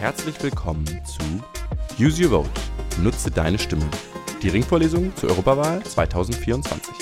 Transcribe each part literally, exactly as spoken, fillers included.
Herzlich willkommen zu Use Your Vote. Nutze deine Stimme. Die Ringvorlesung zur Europawahl zwanzig vierundzwanzig.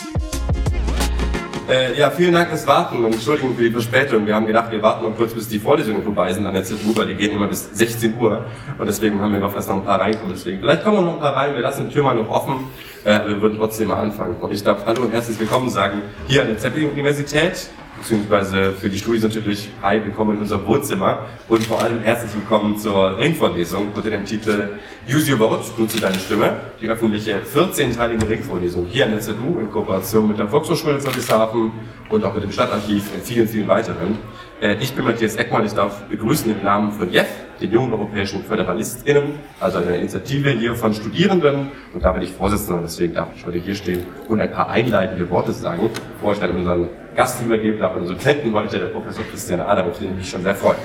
Äh, ja, vielen Dank fürs Warten und Entschuldigung für die Verspätung. Wir haben gedacht, wir warten noch kurz, bis die Vorlesungen vorbei sind an der Z U, weil die gehen immer bis sechzehn Uhr. Und deswegen haben wir noch erst noch ein paar reinkommen. Deswegen, vielleicht kommen noch ein paar rein, wir lassen die Tür mal noch offen. Äh, wir würden trotzdem mal anfangen. Und ich darf Hallo und herzlich willkommen sagen hier an der Zeppelin-Universität. Beziehungsweise für die Studis natürlich, hi, willkommen in unserem Wohnzimmer und vor allem herzlich willkommen zur Ringvorlesung unter dem Titel Use Your Vote, nutze deine Stimme, die öffentliche vierzehnteilige Ringvorlesung hier an der Z U in Kooperation mit der Volkshochschule Ludwigshafen und auch mit dem Stadtarchiv und vielen, vielen weiteren. Ich bin Matthias Eckmann, ich darf begrüßen im Namen von J E F, den Jungen Europäischen FöderalistInnen, also einer Initiative hier von Studierenden, und da bin ich Vorsitzender, deswegen darf ich heute hier stehen und ein paar einleitende Worte sagen, bevor ich dann unseren Gast übergeben darf, unseren Dozenten heute, der Professor Christian Adam, auf den ich mich schon sehr freue.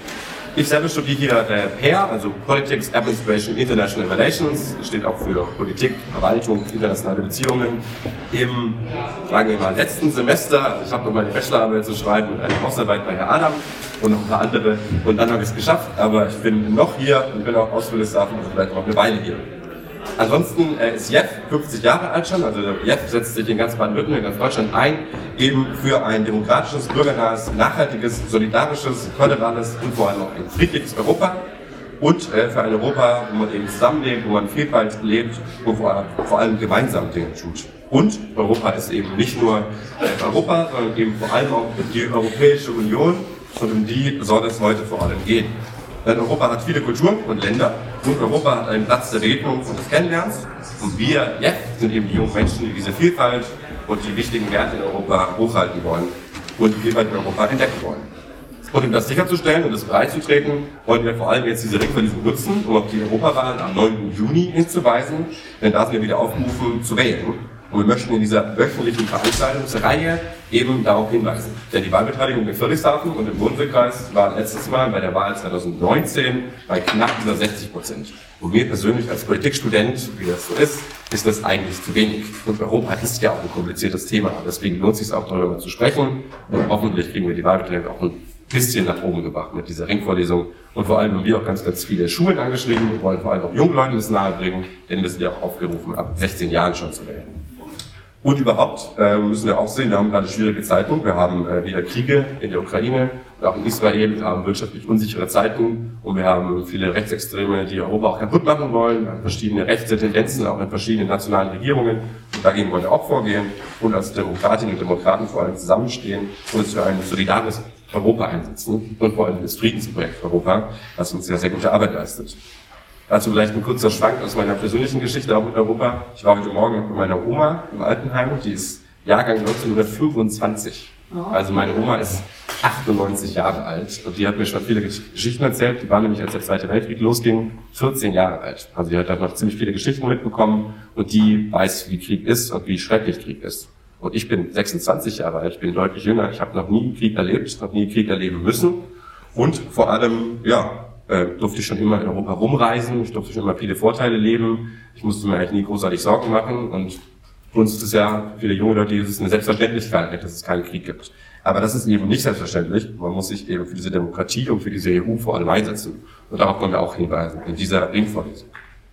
Ich selber studiere hier äh, P E R, also Politics, Administration, International Relations, steht auch für Politik, Verwaltung, internationale Beziehungen. Im, sagen wir mal, letzten Semester, also ich habe noch meine Bachelorarbeit zu schreiben und eine Hausarbeit bei Herrn Adam und noch ein paar andere, und dann habe ich es geschafft, aber ich bin noch hier und bin auch aus Ludwigshafen, also vielleicht noch eine Weile hier. Ansonsten äh, ist J E F fünfzig Jahre alt schon, also J E F setzt sich in ganz Baden-Württemberg, in ganz Deutschland ein, eben für ein demokratisches, bürgernahes, nachhaltiges, solidarisches, föderales und vor allem auch ein friedliches Europa und äh, für ein Europa, wo man eben zusammenlebt, wo man Vielfalt lebt und vor allem, vor allem gemeinsam Dinge tut. Und Europa ist eben nicht nur äh, Europa, sondern eben vor allem auch die Europäische Union, und um die soll es heute vor allem gehen. Denn Europa hat viele Kulturen und Länder und Europa hat einen Platz der Begegnung und des Kennenlernens. Und wir jetzt sind eben die jungen Menschen, die diese Vielfalt und die wichtigen Werte in Europa hochhalten wollen und die Vielfalt in Europa entdecken wollen. Und um das sicherzustellen und das breitzutreten, wollen wir vor allem jetzt diese Ringvorlesung nutzen, um auf die Europawahl am neunten Juni hinzuweisen, denn da sind wir wieder aufgerufen zu wählen. Und wir möchten in dieser wöchentlichen Veranstaltungsreihe eben darauf hinweisen. Denn die Wahlbeteiligung in Friedrichshafen und im Bodensee-Kreis war letztes Mal bei der Wahl zwanzig neunzehn bei knapp über sechzig Prozent. Und mir persönlich als Politikstudent, wie das so ist, ist das eigentlich zu wenig. Und Europa ist ja auch ein kompliziertes Thema. Deswegen lohnt es sich auch darüber zu sprechen. Und hoffentlich kriegen wir die Wahlbeteiligung auch ein bisschen nach oben gebracht mit dieser Ringvorlesung. Und vor allem haben wir auch ganz, ganz viele Schulen angeschrieben und wollen vor allem auch jungen Leuten das nahebringen, denn wir sind ja auch aufgerufen, ab sechzehn Jahren schon zu wählen. Und überhaupt äh, müssen wir auch sehen, wir haben gerade schwierige Zeiten. Wir haben äh, wieder Kriege in der Ukraine und auch in Israel. Wir haben wirtschaftlich unsichere Zeiten und wir haben viele Rechtsextreme, die Europa auch kaputt machen wollen. Wir haben verschiedene rechte Tendenzen, auch in verschiedenen nationalen Regierungen. Und dagegen wollen wir auch vorgehen und als Demokratinnen und Demokraten vor allem zusammenstehen und uns für ein solidares Europa einsetzen und vor allem das Friedensprojekt Europa, das uns sehr, sehr gute Arbeit leistet. Dazu vielleicht ein kurzer Schwank aus meiner persönlichen Geschichte auch mit Europa. Ich war heute Morgen mit meiner Oma im Altenheim, die ist Jahrgang neunzehnhundertfünfundzwanzig. Also meine Oma ist achtundneunzig Jahre alt und die hat mir schon viele Geschichten erzählt. Die war nämlich, als der Zweite Weltkrieg losging, vierzehn Jahre alt. Also die hat da noch ziemlich viele Geschichten mitbekommen und die weiß, wie Krieg ist und wie schrecklich Krieg ist. Und ich bin sechsundzwanzig Jahre alt, ich bin deutlich jünger, ich habe noch nie einen Krieg erlebt, noch nie einen Krieg erleben müssen und vor allem, ja, Äh, durfte ich schon immer in Europa rumreisen, ich durfte schon immer viele Vorteile leben, ich musste mir eigentlich nie großartig Sorgen machen und für uns ist es ja, für viele junge Leute, ist es eine Selbstverständlichkeit, dass es keinen Krieg gibt. Aber das ist eben nicht selbstverständlich, man muss sich eben für diese Demokratie und für diese E U vor allem einsetzen und darauf wollen wir auch hinweisen, in dieser Ringvorlesung.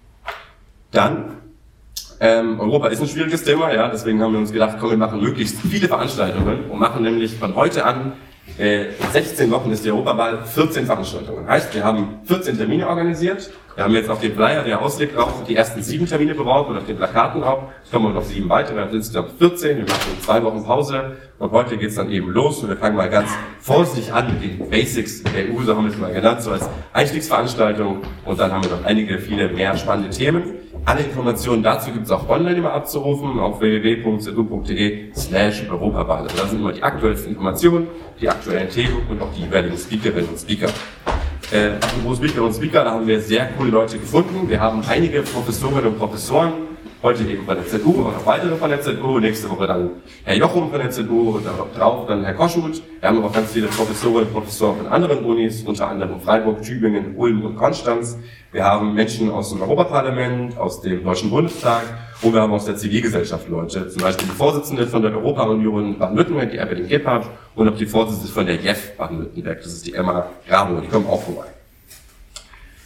Dann, ähm, Europa ist ein schwieriges Thema, ja, deswegen haben wir uns gedacht, komm, wir machen möglichst viele Veranstaltungen und machen nämlich von heute an Äh, sechzehn Wochen ist die Europawahl, vierzehn Veranstaltungen. Heißt, wir haben vierzehn Termine organisiert. Wir haben jetzt auf dem Flyer, der ausliegt, auch die ersten sieben Termine beworben und auf den Plakaten auch. Es kommen noch sieben weitere, dann sind es insgesamt vierzehn. Wir machen zwei Wochen Pause und heute geht's dann eben los und wir fangen mal ganz vorsichtig an mit den Basics der E U, so haben wir es mal genannt, so als Einstiegsveranstaltung. Und dann haben wir noch einige, viele mehr spannende Themen. Alle Informationen dazu gibt es auch online immer abzurufen auf w w w punkt z u punkt d e slash Europawahl. Also da sind immer die aktuellsten Informationen, die aktuellen Themen und auch die jeweiligen Speakerinnen und Speaker. Äh, apropos Speaker und Speaker, da haben wir sehr coole Leute gefunden. Wir haben einige Professorinnen und Professoren, heute eben von der Z U und noch weitere von der Z U, nächste Woche dann Herr Jochum von der Z U und darauf dann Herr Koschut. Wir haben aber auch ganz viele Professorinnen und Professoren von anderen Unis, unter anderem Freiburg, Tübingen, Ulm und Konstanz. Wir haben Menschen aus dem Europaparlament, aus dem Deutschen Bundestag und wir haben aus der Zivilgesellschaft Leute, zum Beispiel die Vorsitzende von der Europa-Union Baden-Württemberg, die Evelyn Gebhardt, und auch die Vorsitzende von der J E F Baden-Württemberg, das ist die Emma Grabo, die kommen auch vorbei.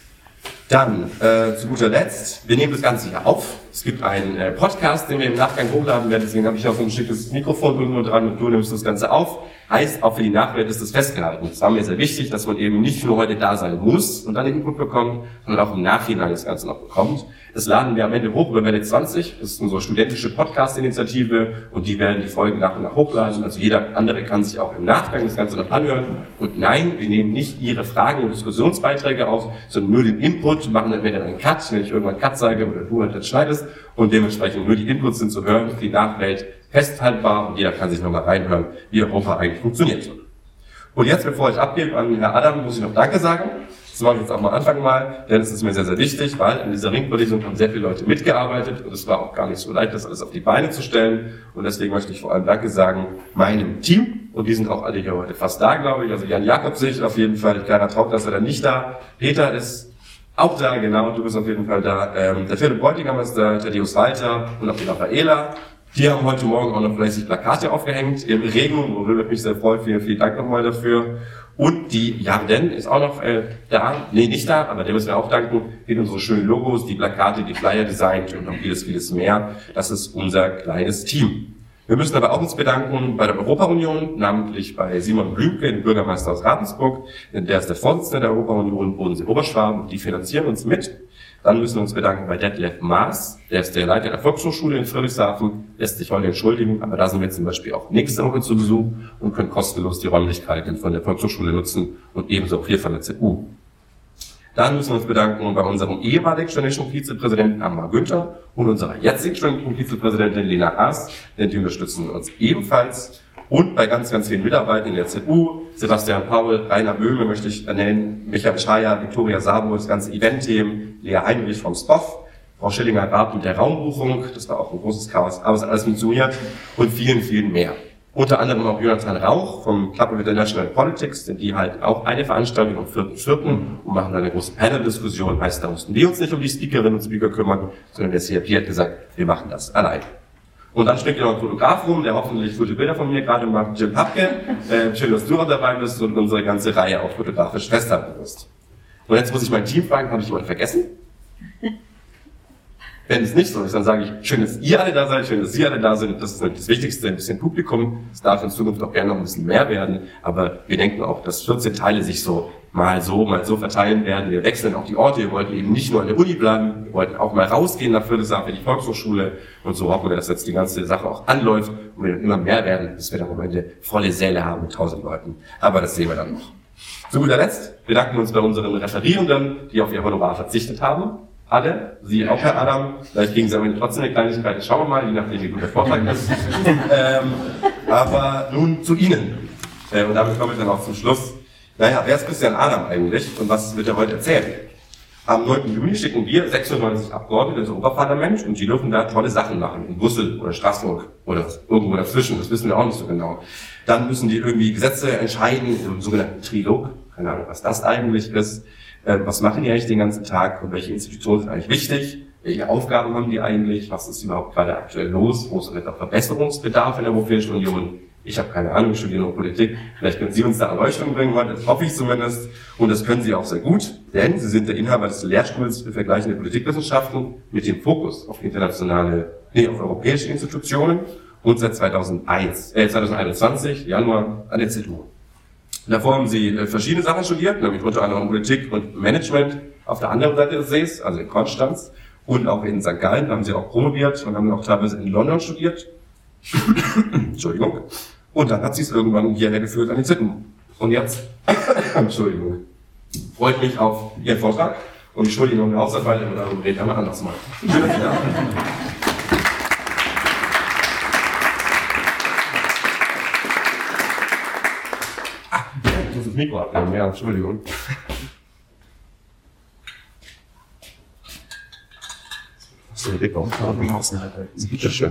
Dann, äh, zu guter Letzt, wir nehmen das Ganze hier auf. Es gibt einen äh, Podcast, den wir im Nachgang hochladen werden, deswegen habe ich auch so ein schickes Mikrofon irgendwo dran und du nimmst das Ganze auf. Heißt, auch für die Nachwelt ist das festgehalten. Das war mir sehr wichtig, dass man eben nicht nur heute da sein muss und dann den Input bekommt, sondern auch im Nachhinein das Ganze noch bekommt. Das laden wir am Ende hoch über Welle zwanzig. Das ist unsere studentische Podcast-Initiative und die werden die Folgen nach und nach hochladen. Also jeder andere kann sich auch im Nachgang das Ganze noch anhören. Und nein, wir nehmen nicht Ihre Fragen und Diskussionsbeiträge auf, sondern nur den Input, machen dann wieder einen Cut, wenn ich irgendwann Cut sage oder du halt das schneidest. Und dementsprechend nur die Inputs sind zu hören, die Nachwelt festhaltbar und jeder kann sich nochmal reinhören, wie Europa eigentlich funktioniert. Und jetzt, bevor ich abgebe an Herrn Adam, muss ich noch Danke sagen. Das mache ich jetzt auch mal Anfang mal, denn es ist mir sehr, sehr wichtig, weil in dieser Ringvorlesung haben sehr viele Leute mitgearbeitet und es war auch gar nicht so leicht, das alles auf die Beine zu stellen. Und deswegen möchte ich vor allem Danke sagen meinem Team. Und die sind auch alle hier heute fast da, glaube ich. Also Jan Jakob sehe ich auf jeden Fall. Kleiner Traum, dass er dann nicht da. Peter ist auch da, genau. Du bist auf jeden Fall da. Ähm, der Philipp Bräutigam ist da, der Deus Walter und auch die Raffaela. Die haben heute Morgen auch noch fleißig Plakate aufgehängt im Regen, worüber ich mich sehr freue. Vielen, vielen Dank nochmal dafür. Und die Jarden ist auch noch äh, da. Nee, nicht da, aber der müssen wir auch danken. Die unsere schönen Logos, die Plakate, die Flyer designt und noch vieles, vieles mehr. Das ist unser kleines Team. Wir müssen aber auch uns bedanken bei der Europa-Union, namentlich bei Simon Blümke, dem Bürgermeister aus Ravensburg. Der ist der Vorsitzende der Europa-Union, Bodensee-Oberschwaben. Die finanzieren uns mit. Dann müssen wir uns bedanken bei Detlef Maas, der ist der Leiter der Volkshochschule in Friedrichshafen, lässt sich heute entschuldigen, aber da sind wir zum Beispiel auch nächste Woche zu Besuch und können kostenlos die Räumlichkeiten von der Volkshochschule nutzen und ebenso auch hier von der Z U. Dann müssen wir uns bedanken bei unserem ehemaligen studentischen Vizepräsidenten Ammar Günther und unserer jetzigen studentischen Vizepräsidentin Lena Haas, denn die unterstützen uns ebenfalls. Und bei ganz, ganz vielen Mitarbeitern in der Z U, Sebastian Paul, Rainer Böhme möchte ich nennen, Michael Schreier, Viktoria Sabo, das ganze Event-Team, Lea Heinrich vom S P O F, Frau Schillinger-Raab mit der Raumbuchung, das war auch ein großes Chaos, aber es hat alles funktioniert und vielen, vielen mehr. Unter anderem auch Jonathan Rauch vom Club of International Politics, denn die halten auch eine Veranstaltung am vierten vierten und machen da eine große Panel-Diskussion, heißt, da mussten wir uns nicht um die Speakerinnen und Speaker kümmern, sondern der C R P hat gesagt, wir machen das allein. Und dann steckt ja noch ein Fotograf rum, der hoffentlich gute Bilder von mir gerade macht, Jim Hapke. Äh, schön, dass du auch dabei bist und unsere ganze Reihe auch fotografisch festhalten wirst. Und jetzt muss ich mein Team fragen, habe ich jemanden vergessen? Wenn es nicht so ist, dann sage ich, schön, dass ihr alle da seid, schön, dass Sie alle da sind. Das ist das Wichtigste, ein bisschen Publikum. Es darf in Zukunft auch gerne noch ein bisschen mehr werden. Aber wir denken auch, dass vierzehn Teile sich so mal so, mal so verteilen werden. Wir wechseln auch die Orte. Wir wollten eben nicht nur an der Uni bleiben. Wir wollten auch mal rausgehen nach Friedrichshafen in die Volkshochschule. Und so hoffen wir, dass jetzt die ganze Sache auch anläuft und wir dann immer mehr werden, bis wir dann am Ende volle Säle haben mit tausend Leuten. Aber das sehen wir dann noch. Zu guter Letzt bedanken wir uns bei unseren Referierenden, die auf ihr Honorar verzichtet haben. Alle, Sie auch, Herr Adam, vielleicht kriegen Sie am Ende trotzdem eine Kleinigkeit, schauen wir mal, je nachdem, wie gut der Vortrag ist. ähm, aber nun zu Ihnen. Äh, und damit komme ich dann auch zum Schluss. Naja, wer ist Christian Adam eigentlich und was wird er heute erzählen? Am neunten Juni schicken wir sechsundneunzig Abgeordnete ins Europaparlament und die dürfen da tolle Sachen machen, in Brüssel oder Straßburg oder irgendwo dazwischen, das wissen wir auch nicht so genau. Dann müssen die irgendwie Gesetze entscheiden im sogenannten Trilog, keine Ahnung, was das eigentlich ist. Was machen die eigentlich den ganzen Tag und welche Institutionen sind eigentlich wichtig? Welche Aufgaben haben die eigentlich? Was ist überhaupt gerade aktuell los? Wo ist vielleicht auch Verbesserungsbedarf in der Europäischen Union? Ich habe keine Ahnung, ich studiere nur Politik. Vielleicht können Sie uns da Erleuchtung bringen heute, das hoffe ich zumindest. Und das können Sie auch sehr gut, denn Sie sind der Inhaber des Lehrstuhls für vergleichende Politikwissenschaften mit dem Fokus auf internationale, nee, auf europäische Institutionen und seit zweitausendeins, äh, zweitausendeinundzwanzig, Januar, an der Z U. Davor haben Sie verschiedene Sachen studiert, nämlich unter anderem Politik und Management auf der anderen Seite des Sees, also in Konstanz und auch in Sankt Gallen haben Sie auch promoviert und haben auch teilweise in London studiert. Entschuldigung. Und dann hat sie es irgendwann hierher geführt an die Z U. Und jetzt, Entschuldigung, freut mich auf Ihren Vortrag und ich schulde Ihnen noch eine Hausarbeit und darum reden wir mal anders mal. Schön, dass Sie da sind. Mikro abnehmen, ja, Entschuldigung. So, die Decke aufhaben, Außenhalter. Bitte schön.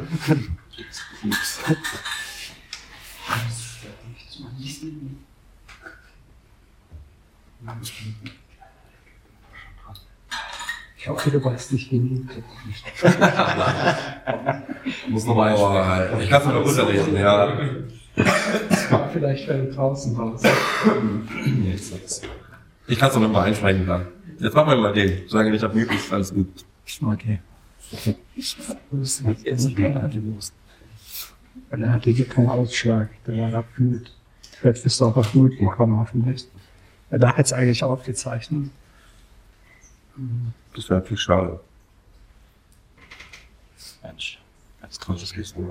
Ich hoffe, du weißt nicht, wie nie. Muss nochmal einsprechen. Ich kann es noch runterlesen, ja. Das war vielleicht, wenn du draußen warst. Ich kann es noch mal einsprechen dann. Jetzt machen wir mal den. Sagen, ich habe möglichst alles gut. Okay. Das ist jetzt gerade los. Weil er hatte hier keinen Ausschlag. Der war abkühlt. Vielleicht bist du auch auf Blut gekommen, hoffentlich. Da hat es eigentlich aufgezeichnet. Das wäre viel schade. Mensch, ganz großes Wissen.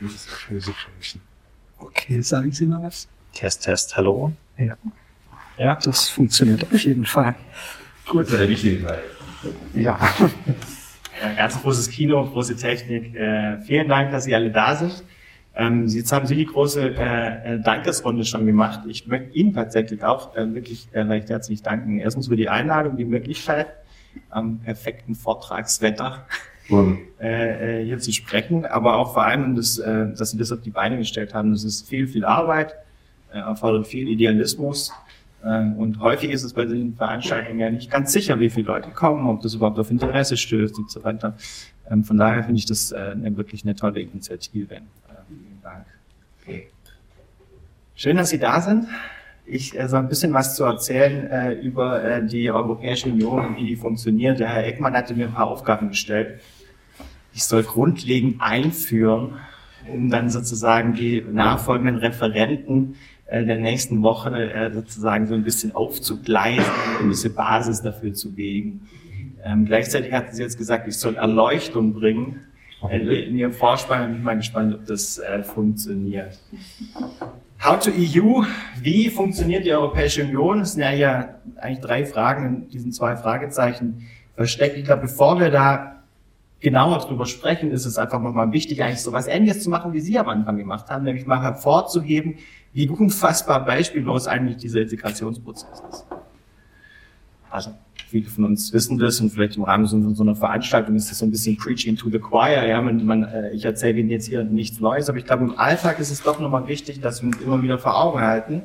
Okay, sagen Sie mal was? Test, Test, hallo. Ja. Ja, das funktioniert auf jeden Fall. Gut, das ist der wichtige Teil. Ja. Ja, ganz großes Kino, große Technik. Äh, vielen Dank, dass Sie alle da sind. Ähm, jetzt haben Sie die große äh, Dankesrunde schon gemacht. Ich möchte Ihnen tatsächlich auch äh, wirklich äh, recht herzlich danken. Erstens für die Einladung, die Möglichkeit, am perfekten Vortragswetter äh, hier zu sprechen, aber auch vor allem, das, äh, dass Sie das auf die Beine gestellt haben. Das ist viel, viel Arbeit, äh, erfordert viel Idealismus. Und häufig ist es bei den Veranstaltungen ja nicht ganz sicher, wie viele Leute kommen, ob das überhaupt auf Interesse stößt und so weiter. Von daher finde ich das eine wirklich eine tolle Initiative. Vielen Dank. Okay. Schön, dass Sie da sind. Ich soll ein bisschen was zu erzählen über die Europäische Union und wie die funktioniert. Der Herr Eckmann hatte mir ein paar Aufgaben gestellt. Ich soll grundlegend einführen, um dann sozusagen die nachfolgenden Referenten der nächsten Woche äh, sozusagen so ein bisschen aufzugleisen, eine gewisse Basis dafür zu legen. Ähm, gleichzeitig hatten Sie jetzt gesagt, ich soll Erleuchtung bringen. Äh, in Ihrem Vorspann bin ich mal gespannt, ob das äh, funktioniert. How to E U? Wie funktioniert die Europäische Union? Das sind ja hier eigentlich drei Fragen in diesen zwei Fragezeichen versteckt. Ich glaube, bevor wir da genauer drüber sprechen, ist es einfach nochmal wichtig, eigentlich so was Ähnliches zu machen, wie Sie am Anfang gemacht haben, nämlich mal hervorzuheben, wie unfassbar beispiellos eigentlich dieser Integrationsprozess ist. Also, viele von uns wissen das und vielleicht im Rahmen so, so einer Veranstaltung ist das so ein bisschen Preaching to the Choir. Ja, man, man, ich erzähle Ihnen jetzt hier nichts Neues, aber ich glaube, im Alltag ist es doch nochmal wichtig, dass wir uns immer wieder vor Augen halten,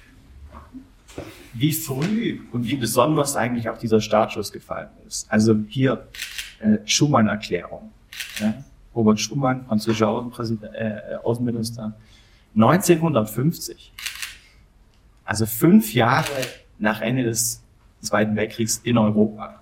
wie früh und wie besonders eigentlich auch dieser Startschuss gefallen ist. Also hier äh, Schuman-Erklärung. Ja? Robert Schuman, französischer Außenpräsident, äh, Außenminister, neunzehnhundertfünfzig, also fünf Jahre nach Ende des Zweiten Weltkriegs in Europa,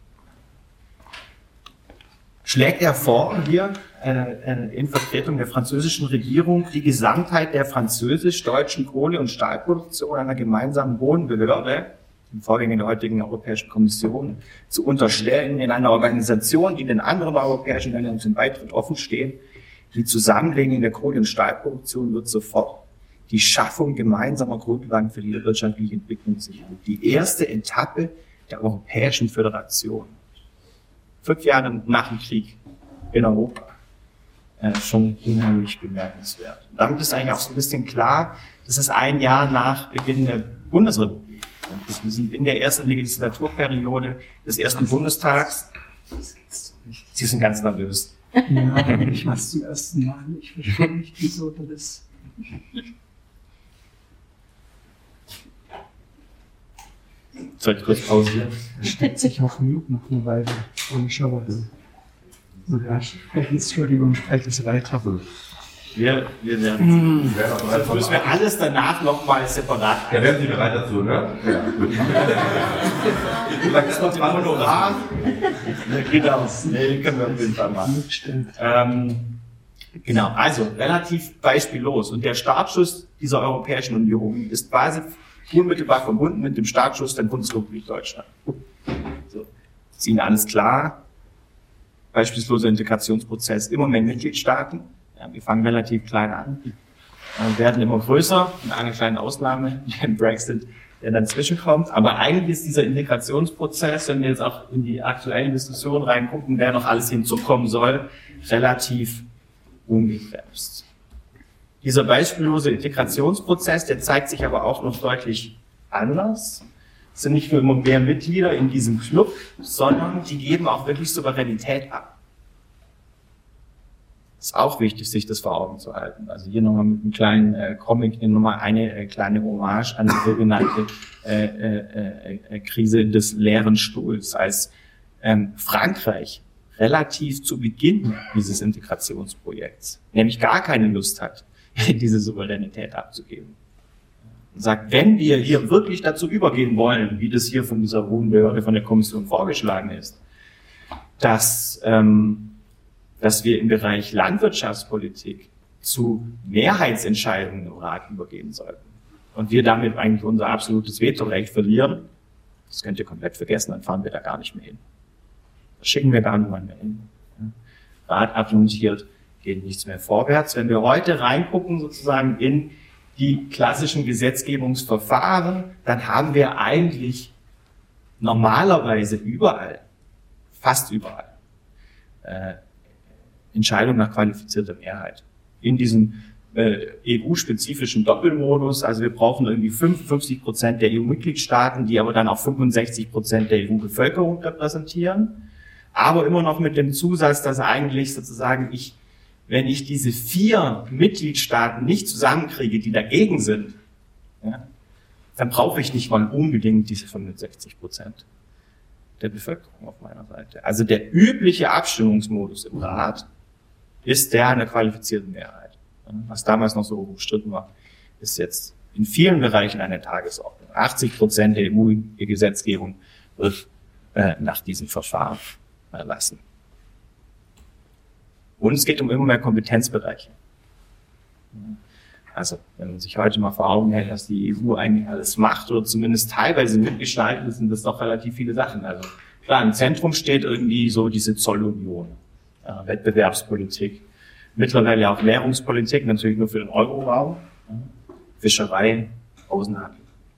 schlägt er vor, hier äh, in Vertretung der französischen Regierung die Gesamtheit der französisch-deutschen Kohle- und Stahlproduktion einer gemeinsamen hohen Behörde, im Vorgänger der heutigen Europäischen Kommission, zu unterstellen in einer Organisation, die den anderen europäischen Ländern zum Beitritt offen steht. Die Zusammenlegung der Kohle- und Stahlproduktion wird sofort die Schaffung gemeinsamer Grundlagen für die wirtschaftliche Entwicklung sichern. Die erste Etappe der Europäischen Föderation. Fünf Jahre nach dem Krieg in Europa. Äh, schon unheimlich bemerkenswert. Und damit ist eigentlich auch so ein bisschen klar, das ist ein Jahr nach Beginn der Bundesrepublik. Wir sind in der ersten Legislaturperiode des ersten Bundestags. Sie sind ganz nervös. Ja, ich mache es zum ersten Mal. Ich verstehe nicht, wieso das ist. Soll ich kurz pausieren? Steckt sich auf Mute noch eine Weile. Komischerweise. Ja, Entschuldigung, spreche es weiter. Wir, wir werden mm. Das müssen wir alles danach nochmal separat. Ja, werden Sie bereit dazu, ne? Ja, gut. Das kommt im Honorar. Genau, nee, können wir auf jeden Fall machen. Ähm, genau, also relativ beispiellos. Und der Startschuss dieser Europäischen Union ist quasi unmittelbar verbunden mit dem Startschuss der Bundesrepublik Deutschland. So, ist Ihnen alles klar? Beispielsloser Integrationsprozess im Moment Mitgliedstaaten. Ja, wir fangen relativ klein an, äh, werden immer größer, mit einer kleinen Ausnahme, dem Brexit, der dann zwischenkommt. Aber eigentlich ist dieser Integrationsprozess, wenn wir jetzt auch in die aktuellen Diskussionen reingucken, wer noch alles hinzukommen soll, relativ ungefährdet. Dieser beispiellose Integrationsprozess, der zeigt sich aber auch noch deutlich anders. Es sind nicht nur immer mehr Mitglieder in diesem Club, sondern die geben auch wirklich Souveränität ab. Ist auch wichtig, sich das vor Augen zu halten. Also hier nochmal mit einem kleinen äh, Comic, nochmal eine äh, kleine Hommage an die sogenannte äh, äh, äh, Krise des leeren Stuhls, als ähm, Frankreich relativ zu Beginn dieses Integrationsprojekts nämlich gar keine Lust hat, diese Souveränität abzugeben. und sagt, wenn wir hier wirklich dazu übergehen wollen, wie das hier von dieser hohen Behörde, von der Kommission vorgeschlagen ist, dass, ähm, dass wir im Bereich Landwirtschaftspolitik zu Mehrheitsentscheidungen im Rat übergehen sollten und wir damit eigentlich unser absolutes Vetorecht verlieren, das könnt ihr komplett vergessen, dann fahren wir da gar nicht mehr hin. Da schicken wir gar niemanden mehr hin. Rat abmontiert, geht nichts mehr vorwärts. Wenn wir heute reingucken sozusagen in die klassischen Gesetzgebungsverfahren, dann haben wir eigentlich normalerweise überall, fast überall, äh, Entscheidung nach qualifizierter Mehrheit. In diesem äh, E U-spezifischen Doppelmodus, also wir brauchen irgendwie fünfundfünfzig Prozent der E U-Mitgliedstaaten, die aber dann auch fünfundsechzig Prozent der E U-Bevölkerung repräsentieren, aber immer noch mit dem Zusatz, dass eigentlich sozusagen ich, wenn ich diese vier Mitgliedstaaten nicht zusammenkriege, die dagegen sind, ja, dann brauche ich nicht mal unbedingt diese fünfundsechzig Prozent der Bevölkerung auf meiner Seite. Also der übliche Abstimmungsmodus im Rat ist der einer qualifizierten Mehrheit. Was damals noch so umstritten war, ist jetzt in vielen Bereichen eine Tagesordnung. achtzig Prozent der E U-Gesetzgebung wird äh, nach diesem Verfahren erlassen. Und es geht um immer mehr Kompetenzbereiche. Also, wenn man sich heute mal vor Augen hält, dass die E U eigentlich alles macht oder zumindest teilweise mitgestaltet, sind das doch relativ viele Sachen. Also, klar, im Zentrum steht irgendwie so diese Zollunion, äh, Wettbewerbspolitik, mittlerweile auch Währungspolitik, natürlich nur für den Euroraum, äh, Fischerei, Außenhandel.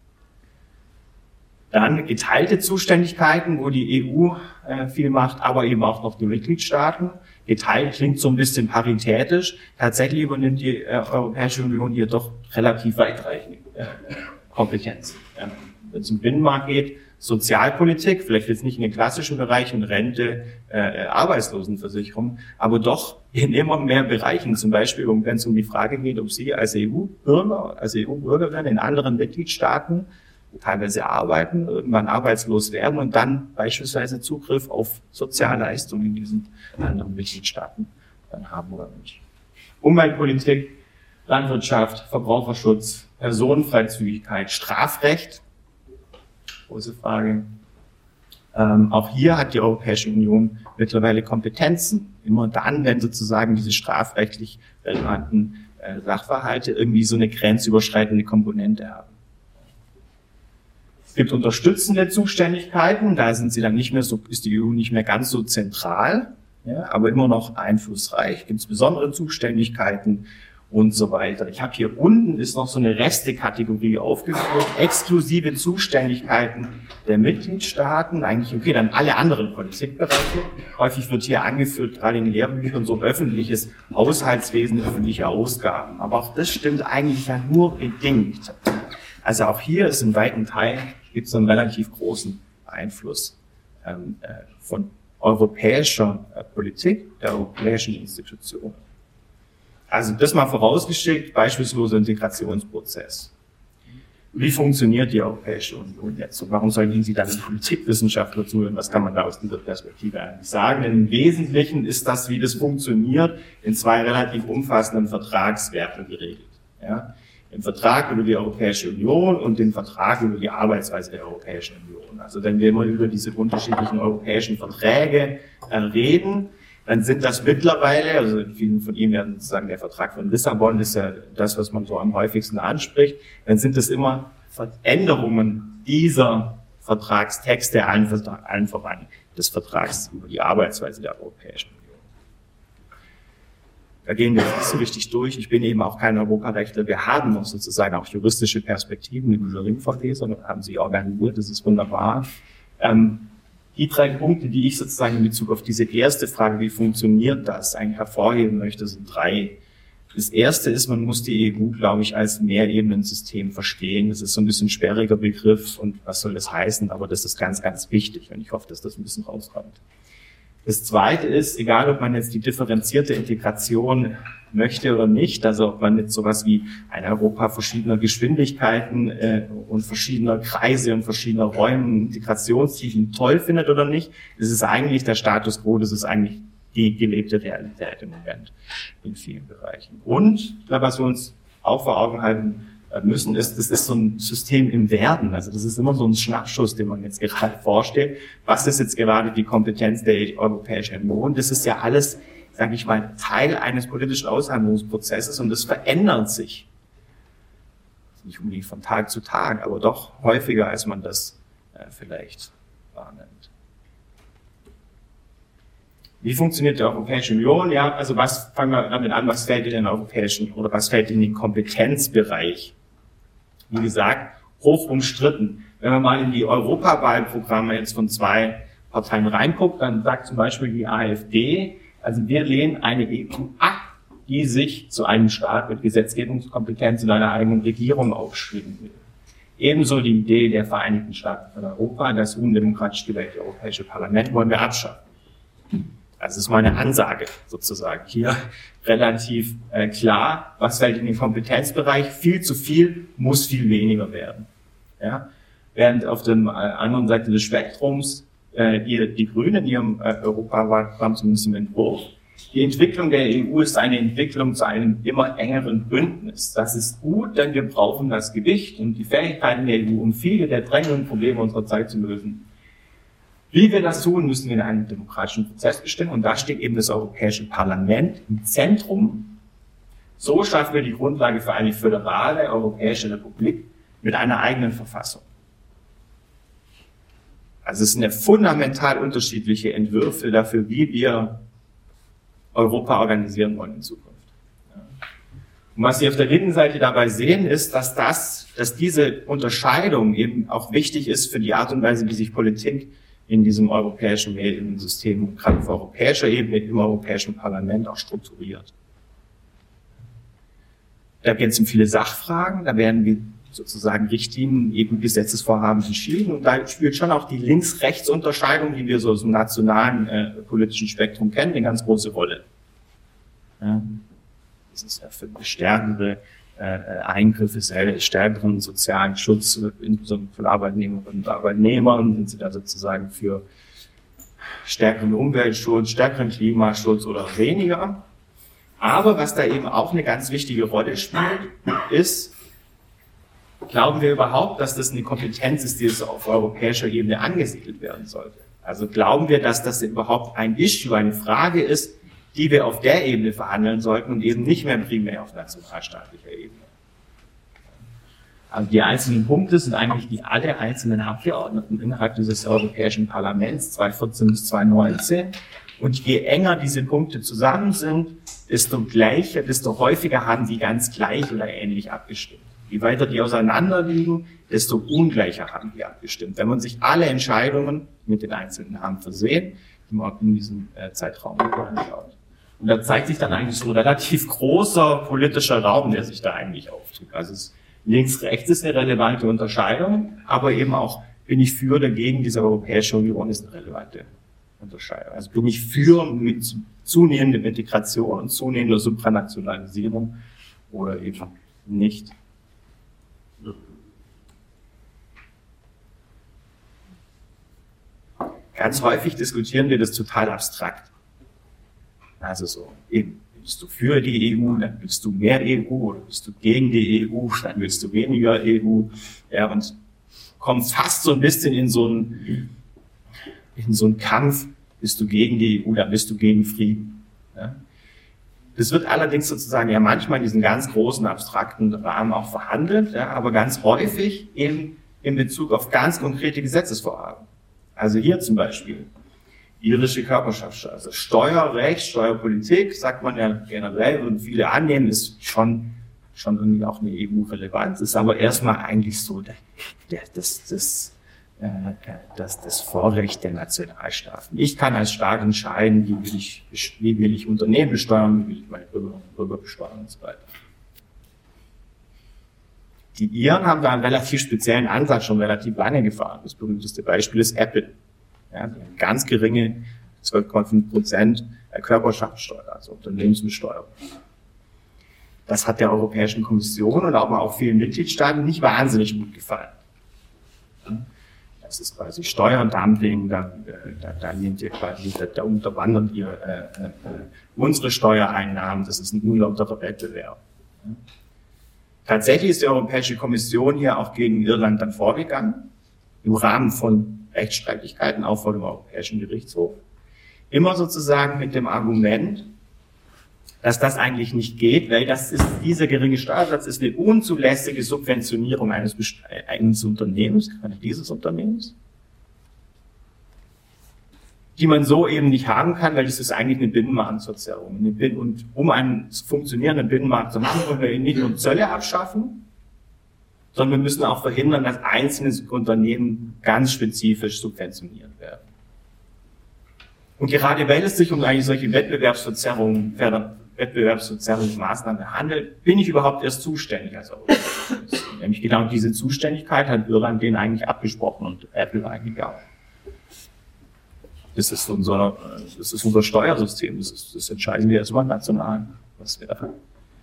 Dann geteilte Zuständigkeiten, wo die E U äh, viel macht, aber eben auch noch die Mitgliedstaaten. Geteilt klingt so ein bisschen paritätisch. Tatsächlich übernimmt die äh, Europäische Union hier doch relativ weitreichende äh, Kompetenzen. Ja. Wenn es um Binnenmarkt geht, Sozialpolitik, vielleicht jetzt nicht in den klassischen Bereichen, Rente, äh, Arbeitslosenversicherung, aber doch in immer mehr Bereichen, zum Beispiel, wenn es um die Frage geht, ob Sie als E U-Bürger, als E U-Bürgerin in anderen Mitgliedstaaten teilweise arbeiten, irgendwann arbeitslos werden und dann beispielsweise Zugriff auf Sozialleistungen in diesen anderen Mitgliedstaaten dann haben oder nicht. Umweltpolitik, Landwirtschaft, Verbraucherschutz, Personenfreizügigkeit, Strafrecht, große Frage. Ähm, auch hier hat die Europäische Union mittlerweile Kompetenzen, immer dann, wenn sozusagen diese strafrechtlich relevanten äh, Sachverhalte irgendwie so eine grenzüberschreitende Komponente haben. Es gibt unterstützende Zuständigkeiten, da sind sie dann nicht mehr so, ist die E U nicht mehr ganz so zentral, ja, aber immer noch einflussreich. Gibt es besondere Zuständigkeiten und so weiter. Ich habe hier unten ist noch so eine Restekategorie aufgeführt, exklusive Zuständigkeiten der Mitgliedstaaten, eigentlich okay, dann alle anderen Politikbereiche. Häufig wird hier angeführt, gerade in Lehrbüchern, so öffentliches Haushaltswesen, öffentliche Ausgaben. Aber auch das stimmt eigentlich ja nur bedingt. Also auch hier ist in weiten Teilen gibt es einen relativ großen Einfluss ähm, äh, von europäischer äh, Politik, der europäischen Institutionen. Also das mal vorausgeschickt, beispielsloser Integrationsprozess. Wie funktioniert die Europäische Union jetzt? Und warum sollten Sie dann Politikwissenschaftler zuhören? Was kann man da aus dieser Perspektive eigentlich sagen? Denn im Wesentlichen ist das, wie das funktioniert, in zwei relativ umfassenden Vertragswerken geregelt. Ja? Den Vertrag über die Europäische Union und den Vertrag über die Arbeitsweise der Europäischen Union. Also wenn wir immer über diese unterschiedlichen europäischen Verträge äh, reden, dann sind das mittlerweile, also vielen von Ihnen werden sagen, der Vertrag von Lissabon ist ja das, was man so am häufigsten anspricht, dann sind es immer Veränderungen dieser Vertragstexte, allen, allen voran des Vertrags über die Arbeitsweise der Europäischen Union. Da gehen wir jetzt nicht so richtig durch. Ich bin eben auch kein Europarechtler. Wir haben noch sozusagen auch juristische Perspektiven in dieser Ringvorlesung und haben sie organisiert. Das ist wunderbar. Ähm, die drei Punkte, die ich sozusagen in Bezug auf diese erste Frage, wie funktioniert das, eigentlich hervorheben möchte, sind drei. Das erste ist, man muss die E U, glaube ich, als Mehrebenensystem verstehen. Das ist so ein bisschen ein sperriger Begriff und was soll das heißen? Aber das ist ganz, ganz wichtig und ich hoffe, dass das ein bisschen rauskommt. Das zweite ist, egal ob man jetzt die differenzierte Integration möchte oder nicht, also ob man jetzt sowas wie ein Europa verschiedener Geschwindigkeiten äh, und verschiedener Kreise und verschiedener Räume, Integrationstiefen toll findet oder nicht, das ist eigentlich der Status quo, das ist eigentlich die gelebte Realität im Moment in vielen Bereichen. Und, was wir uns auch vor Augen halten müssen, ist, das ist so ein System im Werden. Also das ist immer so ein Schnappschuss, den man jetzt gerade vorstellt. Was ist jetzt gerade die Kompetenz der Europäischen Union? Das ist ja alles, sage ich mal, Teil eines politischen Aushandlungsprozesses und das verändert sich. Nicht unbedingt von Tag zu Tag, aber doch häufiger, als man das äh, vielleicht wahrnimmt. Wie funktioniert die Europäische Union? Ja, also was, fangen wir damit an, was fällt in den europäischen, oder was fällt in den Kompetenzbereich? Wie gesagt, hoch umstritten. Wenn man mal in die Europawahlprogramme jetzt von zwei Parteien reinguckt, dann sagt zum Beispiel die AfD, also wir lehnen eine E U ab, die sich zu einem Staat mit Gesetzgebungskompetenz in einer eigenen Regierung aufschwingen will. Ebenso die Idee der Vereinigten Staaten von Europa, das undemokratisch gewählte Europäische Parlament wollen wir abschaffen. Also das ist meine Ansage sozusagen hier relativ äh, klar, was fällt in den Kompetenzbereich. Viel zu viel muss viel weniger werden. Ja? Während auf der äh, anderen Seite des Spektrums äh, die, die Grünen in ihrem äh, Europawahlprogramm, zumindest im Entwurf, die Entwicklung der E U ist eine Entwicklung zu einem immer engeren Bündnis. Das ist gut, denn wir brauchen das Gewicht und die Fähigkeiten der E U, um viele der drängenden Probleme unserer Zeit zu lösen. Wie wir das tun, müssen wir in einem demokratischen Prozess bestimmen. Und da steht eben das Europäische Parlament im Zentrum. So schaffen wir die Grundlage für eine föderale Europäische Republik mit einer eigenen Verfassung. Also es sind ja fundamental unterschiedliche Entwürfe dafür, wie wir Europa organisieren wollen in Zukunft. Und was Sie auf der linken Seite dabei sehen, ist, dass das, dass diese Unterscheidung eben auch wichtig ist für die Art und Weise, wie sich Politik in diesem europäischen Mediensystem, gerade auf europäischer Ebene, im Europäischen Parlament auch strukturiert. Da geht es um viele Sachfragen, da werden wir sozusagen Richtlinien, eben Gesetzesvorhaben entschieden und da spielt schon auch die Links-Rechts-Unterscheidung, die wir so aus dem nationalen äh, politischen Spektrum kennen, eine ganz große Rolle. Ja, das ist ja für stärkere äh, Eingriffe, stärkeren sozialen Schutz, insbesondere von Arbeitnehmerinnen und Arbeitnehmern, sind sie da sozusagen für stärkeren Umweltschutz, stärkeren Klimaschutz oder weniger. Aber was da eben auch eine ganz wichtige Rolle spielt, ist, glauben wir überhaupt, dass das eine Kompetenz ist, die es auf europäischer Ebene angesiedelt werden sollte? Also glauben wir, dass das überhaupt ein Issue, eine Frage ist, die wir auf der Ebene verhandeln sollten und eben nicht mehr primär auf nationalstaatlicher Ebene. Also die einzelnen Punkte sind eigentlich die alle einzelnen Abgeordneten innerhalb dieses Europäischen Parlaments zweitausendvierzehn bis zweitausendneunzehn. Und je enger diese Punkte zusammen sind, desto gleicher, desto häufiger haben die ganz gleich oder ähnlich abgestimmt. Je weiter die auseinanderliegen, desto ungleicher haben die abgestimmt. Wenn man sich alle Entscheidungen mit den einzelnen Namen versehen, die man in diesem äh, Zeitraum anschaut. Und da zeigt sich dann eigentlich so ein relativ großer politischer Raum, der sich da eigentlich auftut. Also es, links-rechts ist eine relevante Unterscheidung, aber eben auch, bin ich für oder gegen diese Europäische Union, ist eine relevante Unterscheidung. Also bin ich für mit zunehmender Integration und zunehmender Supranationalisierung oder eben nicht. Ganz häufig diskutieren wir das total abstrakt. Also so, eben, bist du für die E U, dann willst du mehr E U, oder bist du gegen die E U, dann willst du weniger E U. Ja, und kommt fast so ein bisschen in so einen, in so einen Kampf, bist du gegen die E U, dann bist du gegen Frieden. Ja. Das wird allerdings sozusagen ja manchmal in diesen ganz großen, abstrakten Rahmen auch verhandelt, ja, aber ganz häufig eben in Bezug auf ganz konkrete Gesetzesvorhaben. Also hier zum Beispiel, irische Körperschaftssteuer, also Steuerrecht, Steuerpolitik, sagt man ja generell, würden viele annehmen, ist schon, schon irgendwie auch eine E U-Relevanz, ist aber erstmal eigentlich so der, der, das, das, äh, das, das Vorrecht der Nationalstaaten. Ich kann als Staat entscheiden, wie will ich, wie will ich Unternehmen besteuern, wie will ich meine Bürger, Bürger besteuern und so weiter. Die Iren haben da einen relativ speziellen Ansatz schon relativ lange gefahren. Das berühmteste Beispiel ist Apple. Ja, eine ganz geringe zwölf Komma fünf Prozent Körperschaftssteuer, also Unternehmensbesteuerung. Das hat der Europäischen Kommission und auch vielen Mitgliedstaaten nicht wahnsinnig gut gefallen. Das ist quasi Steuerdumping, da, da, da lehnt ihr quasi, da, da unterwandert ihr äh, äh, unsere Steuereinnahmen, das ist ein unlauterer Wettbewerb. Tatsächlich ist die Europäische Kommission hier auch gegen Irland dann vorgegangen, im Rahmen von Rechtsstreitigkeiten, auch vor dem Europäischen Gerichtshof. Immer sozusagen mit dem Argument, dass das eigentlich nicht geht, weil das ist, dieser geringe Steuersatz ist eine unzulässige Subventionierung eines, eines Unternehmens, gerade dieses Unternehmens, die man so eben nicht haben kann, weil das ist eigentlich eine Binnenmarktverzerrung. Und um einen funktionierenden Binnenmarkt zu machen, wollen wir nicht nur Zölle abschaffen, sondern wir müssen auch verhindern, dass einzelne Unternehmen ganz spezifisch subventioniert werden. Und gerade weil es sich um eigentlich solche Wettbewerbsverzerrungen, wettbewerbsverzerrende Maßnahmen handelt, bin ich überhaupt erst zuständig als Europäische Kommission. Nämlich genau diese Zuständigkeit hat Irland denen eigentlich abgesprochen und Apple eigentlich auch. Das ist unser, das ist unser Steuersystem, das, ist, das entscheiden wir erstmal national, was wir da machen.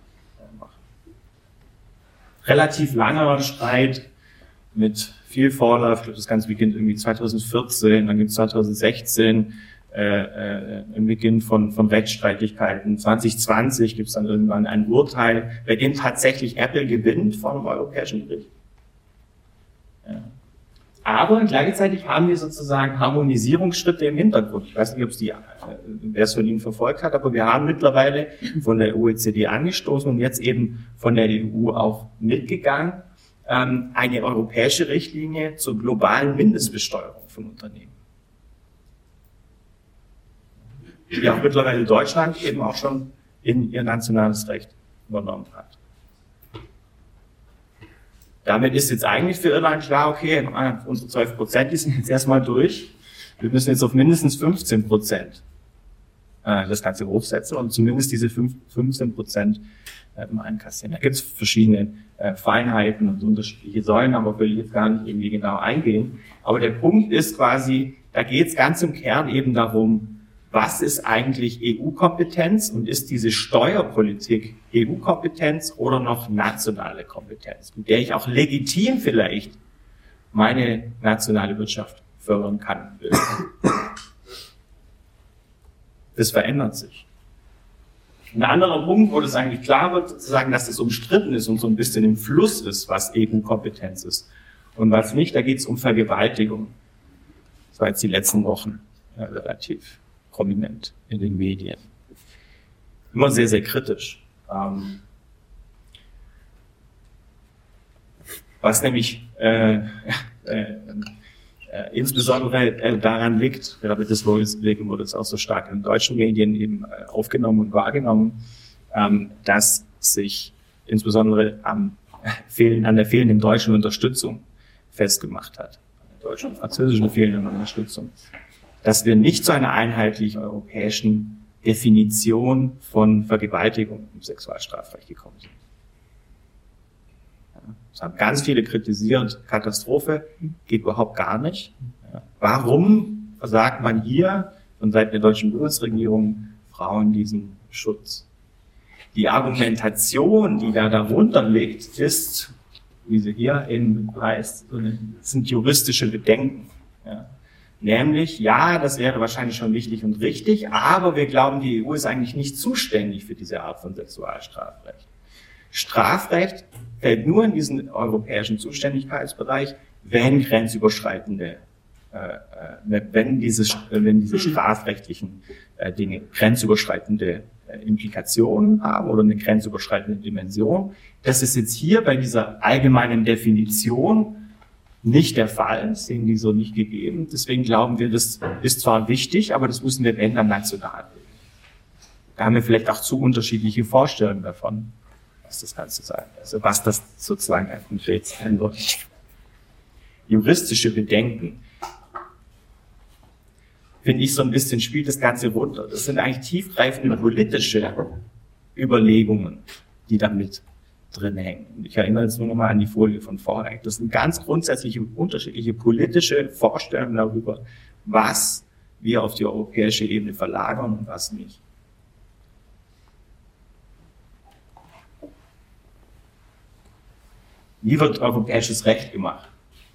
Relativ langer Streit mit viel Vorlauf, ich glaube, das Ganze beginnt irgendwie zweitausendvierzehn, dann gibt es zweitausendsechzehn äh, äh, im Beginn von, von Rechtsstreitigkeiten. zwanzig zwanzig gibt es dann irgendwann ein Urteil, bei dem tatsächlich Apple gewinnt vor dem Europäischen Gericht. Ja. Aber gleichzeitig haben wir sozusagen Harmonisierungsschritte im Hintergrund. Ich weiß nicht, ob es die, äh, wer es von Ihnen verfolgt hat, aber wir haben mittlerweile von der O E C D angestoßen und jetzt eben von der E U auch mitgegangen, ähm, eine europäische Richtlinie zur globalen Mindestbesteuerung von Unternehmen. Die auch mittlerweile Deutschland eben auch schon in ihr nationales Recht übernommen hat. Damit ist jetzt eigentlich für Irland klar, okay, unsere zwölf Prozent, die sind jetzt erstmal durch. Wir müssen jetzt auf mindestens fünfzehn Prozent äh, das Ganze hochsetzen und zumindest diese fünfzehn Prozent äh, einkassieren. Da gibt es verschiedene äh, Feinheiten und unterschiedliche Säulen, aber will ich jetzt gar nicht irgendwie genau eingehen. Aber der Punkt ist quasi, da geht es ganz im Kern eben darum, was ist eigentlich E U-Kompetenz und ist diese Steuerpolitik E U-Kompetenz oder noch nationale Kompetenz, mit der ich auch legitim vielleicht meine nationale Wirtschaft fördern kann. Das verändert sich. Ein anderer Punkt, wo das eigentlich klar wird, sozusagen, dass das umstritten ist und so ein bisschen im Fluss ist, was E U-Kompetenz ist und was nicht, da geht es um Vergewaltigung. Das war jetzt die letzten Wochen ja, relativ prominent in den Medien. Immer sehr, sehr kritisch. Ähm, was nämlich äh, äh, äh, insbesondere äh, daran liegt, gerade deswegen wurde es auch so stark in deutschen Medien eben äh, aufgenommen und wahrgenommen, ähm, dass sich insbesondere am Fehlen, an der fehlenden deutschen Unterstützung festgemacht hat. An der deutschen und französischen fehlenden Unterstützung. Dass wir nicht zu einer einheitlichen europäischen Definition von Vergewaltigung im Sexualstrafrecht gekommen sind. Ja, das haben ganz viele kritisiert. Katastrophe, geht überhaupt gar nicht. Ja, warum versagt man hier von Seiten der deutschen Bundesregierung Frauen diesen Schutz? Die Argumentation, die da darunter liegt, ist, wie sie hier eben heißt, sind juristische Bedenken. Ja. Nämlich, ja, das wäre wahrscheinlich schon wichtig und richtig, aber wir glauben, die E U ist eigentlich nicht zuständig für diese Art von Sexualstrafrecht. Strafrecht fällt nur in diesen europäischen Zuständigkeitsbereich, wenn grenzüberschreitende, äh, wenn diese, wenn diese strafrechtlichen äh, Dinge grenzüberschreitende äh, Implikationen haben oder eine grenzüberschreitende Dimension. Das ist jetzt hier bei dieser allgemeinen Definition nicht der Fall, das sehen die so nicht gegeben. Deswegen glauben wir, das ist zwar wichtig, aber das müssen wir wenn dann national regeln. Da haben wir vielleicht auch zu unterschiedliche Vorstellungen davon, was das Ganze sein, also was das sozusagen konkret sein soll. Juristische Bedenken, finde ich so ein bisschen, spielt das Ganze runter. Das sind eigentlich tiefgreifende politische Überlegungen, die damit drin hängen. Ich erinnere jetzt nur noch mal an die Folie von vorher. Das sind ganz grundsätzliche, unterschiedliche politische Vorstellungen darüber, was wir auf die europäische Ebene verlagern und was nicht. Wie wird europäisches Recht gemacht?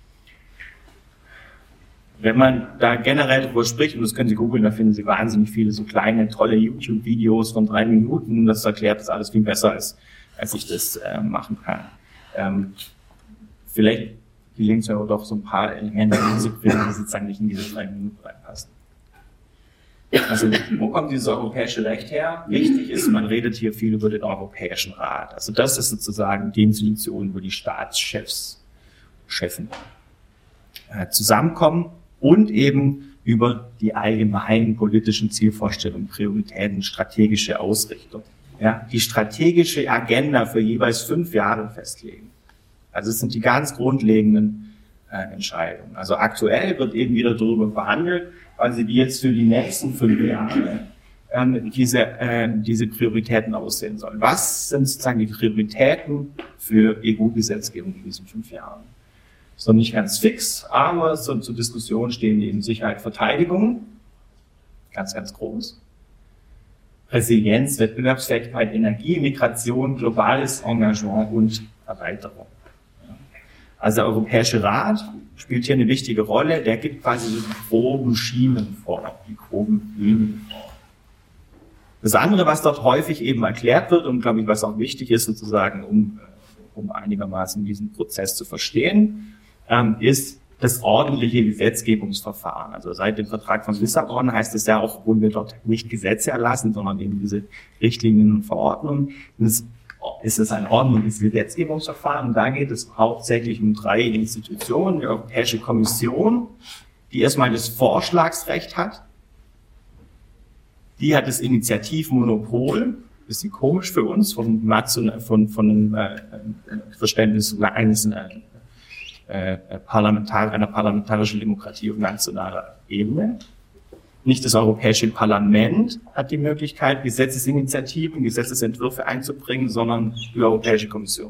Wenn man da generell darüber spricht, und das können Sie googeln, da finden Sie wahnsinnig viele so kleine, tolle YouTube-Videos von drei Minuten, das erklärt das alles viel besser als als ich das äh, machen kann. Ähm, vielleicht gelingt es mir aber doch so ein paar Elemente, die sozusagen nicht in diese drei Minuten reinpassen. Also, wo kommt dieses europäische Recht her? Wichtig ist, man redet hier viel über den Europäischen Rat. Also, das ist sozusagen die Institution, wo die Staatschefs, Chefen äh, zusammenkommen und eben über die allgemeinen politischen Zielvorstellungen, Prioritäten, strategische Ausrichtung. Ja, die strategische Agenda für jeweils fünf Jahre festlegen. Also, es sind die ganz grundlegenden äh, Entscheidungen. Also, aktuell wird eben wieder darüber verhandelt, also wie jetzt für die nächsten fünf Jahre ähm, diese, äh, diese Prioritäten aussehen sollen. Was sind sozusagen die Prioritäten für E U-Gesetzgebung in diesen fünf Jahren? Ist noch nicht ganz fix, aber so zur Diskussion stehen eben Sicherheit, Verteidigung, ganz, ganz groß. Resilienz, Wettbewerbsfähigkeit, Energie, Migration, globales Engagement und Erweiterung. Also der Europäische Rat spielt hier eine wichtige Rolle, der gibt quasi so die groben Schienen vor, die groben Linien vor. Das andere, was dort häufig eben erklärt wird und glaube ich, was auch wichtig ist sozusagen, um, um einigermaßen diesen Prozess zu verstehen, ähm, ist das ordentliche Gesetzgebungsverfahren. Also seit dem Vertrag von Lissabon heißt es ja auch, obwohl wir dort nicht Gesetze erlassen, sondern eben diese Richtlinien und Verordnungen, ist es ein ordentliches Gesetzgebungsverfahren. Da geht es hauptsächlich um drei Institutionen. Die Europäische Kommission, die erstmal das Vorschlagsrecht hat. Die hat das Initiativmonopol. Bisschen komisch für uns, von, von, von einem äh, Verständnis eines äh, äh, Parlamentar einer parlamentarischen Demokratie auf nationaler Ebene. Nicht das Europäische Parlament hat die Möglichkeit, Gesetzesinitiativen, Gesetzesentwürfe einzubringen, sondern die Europäische Kommission.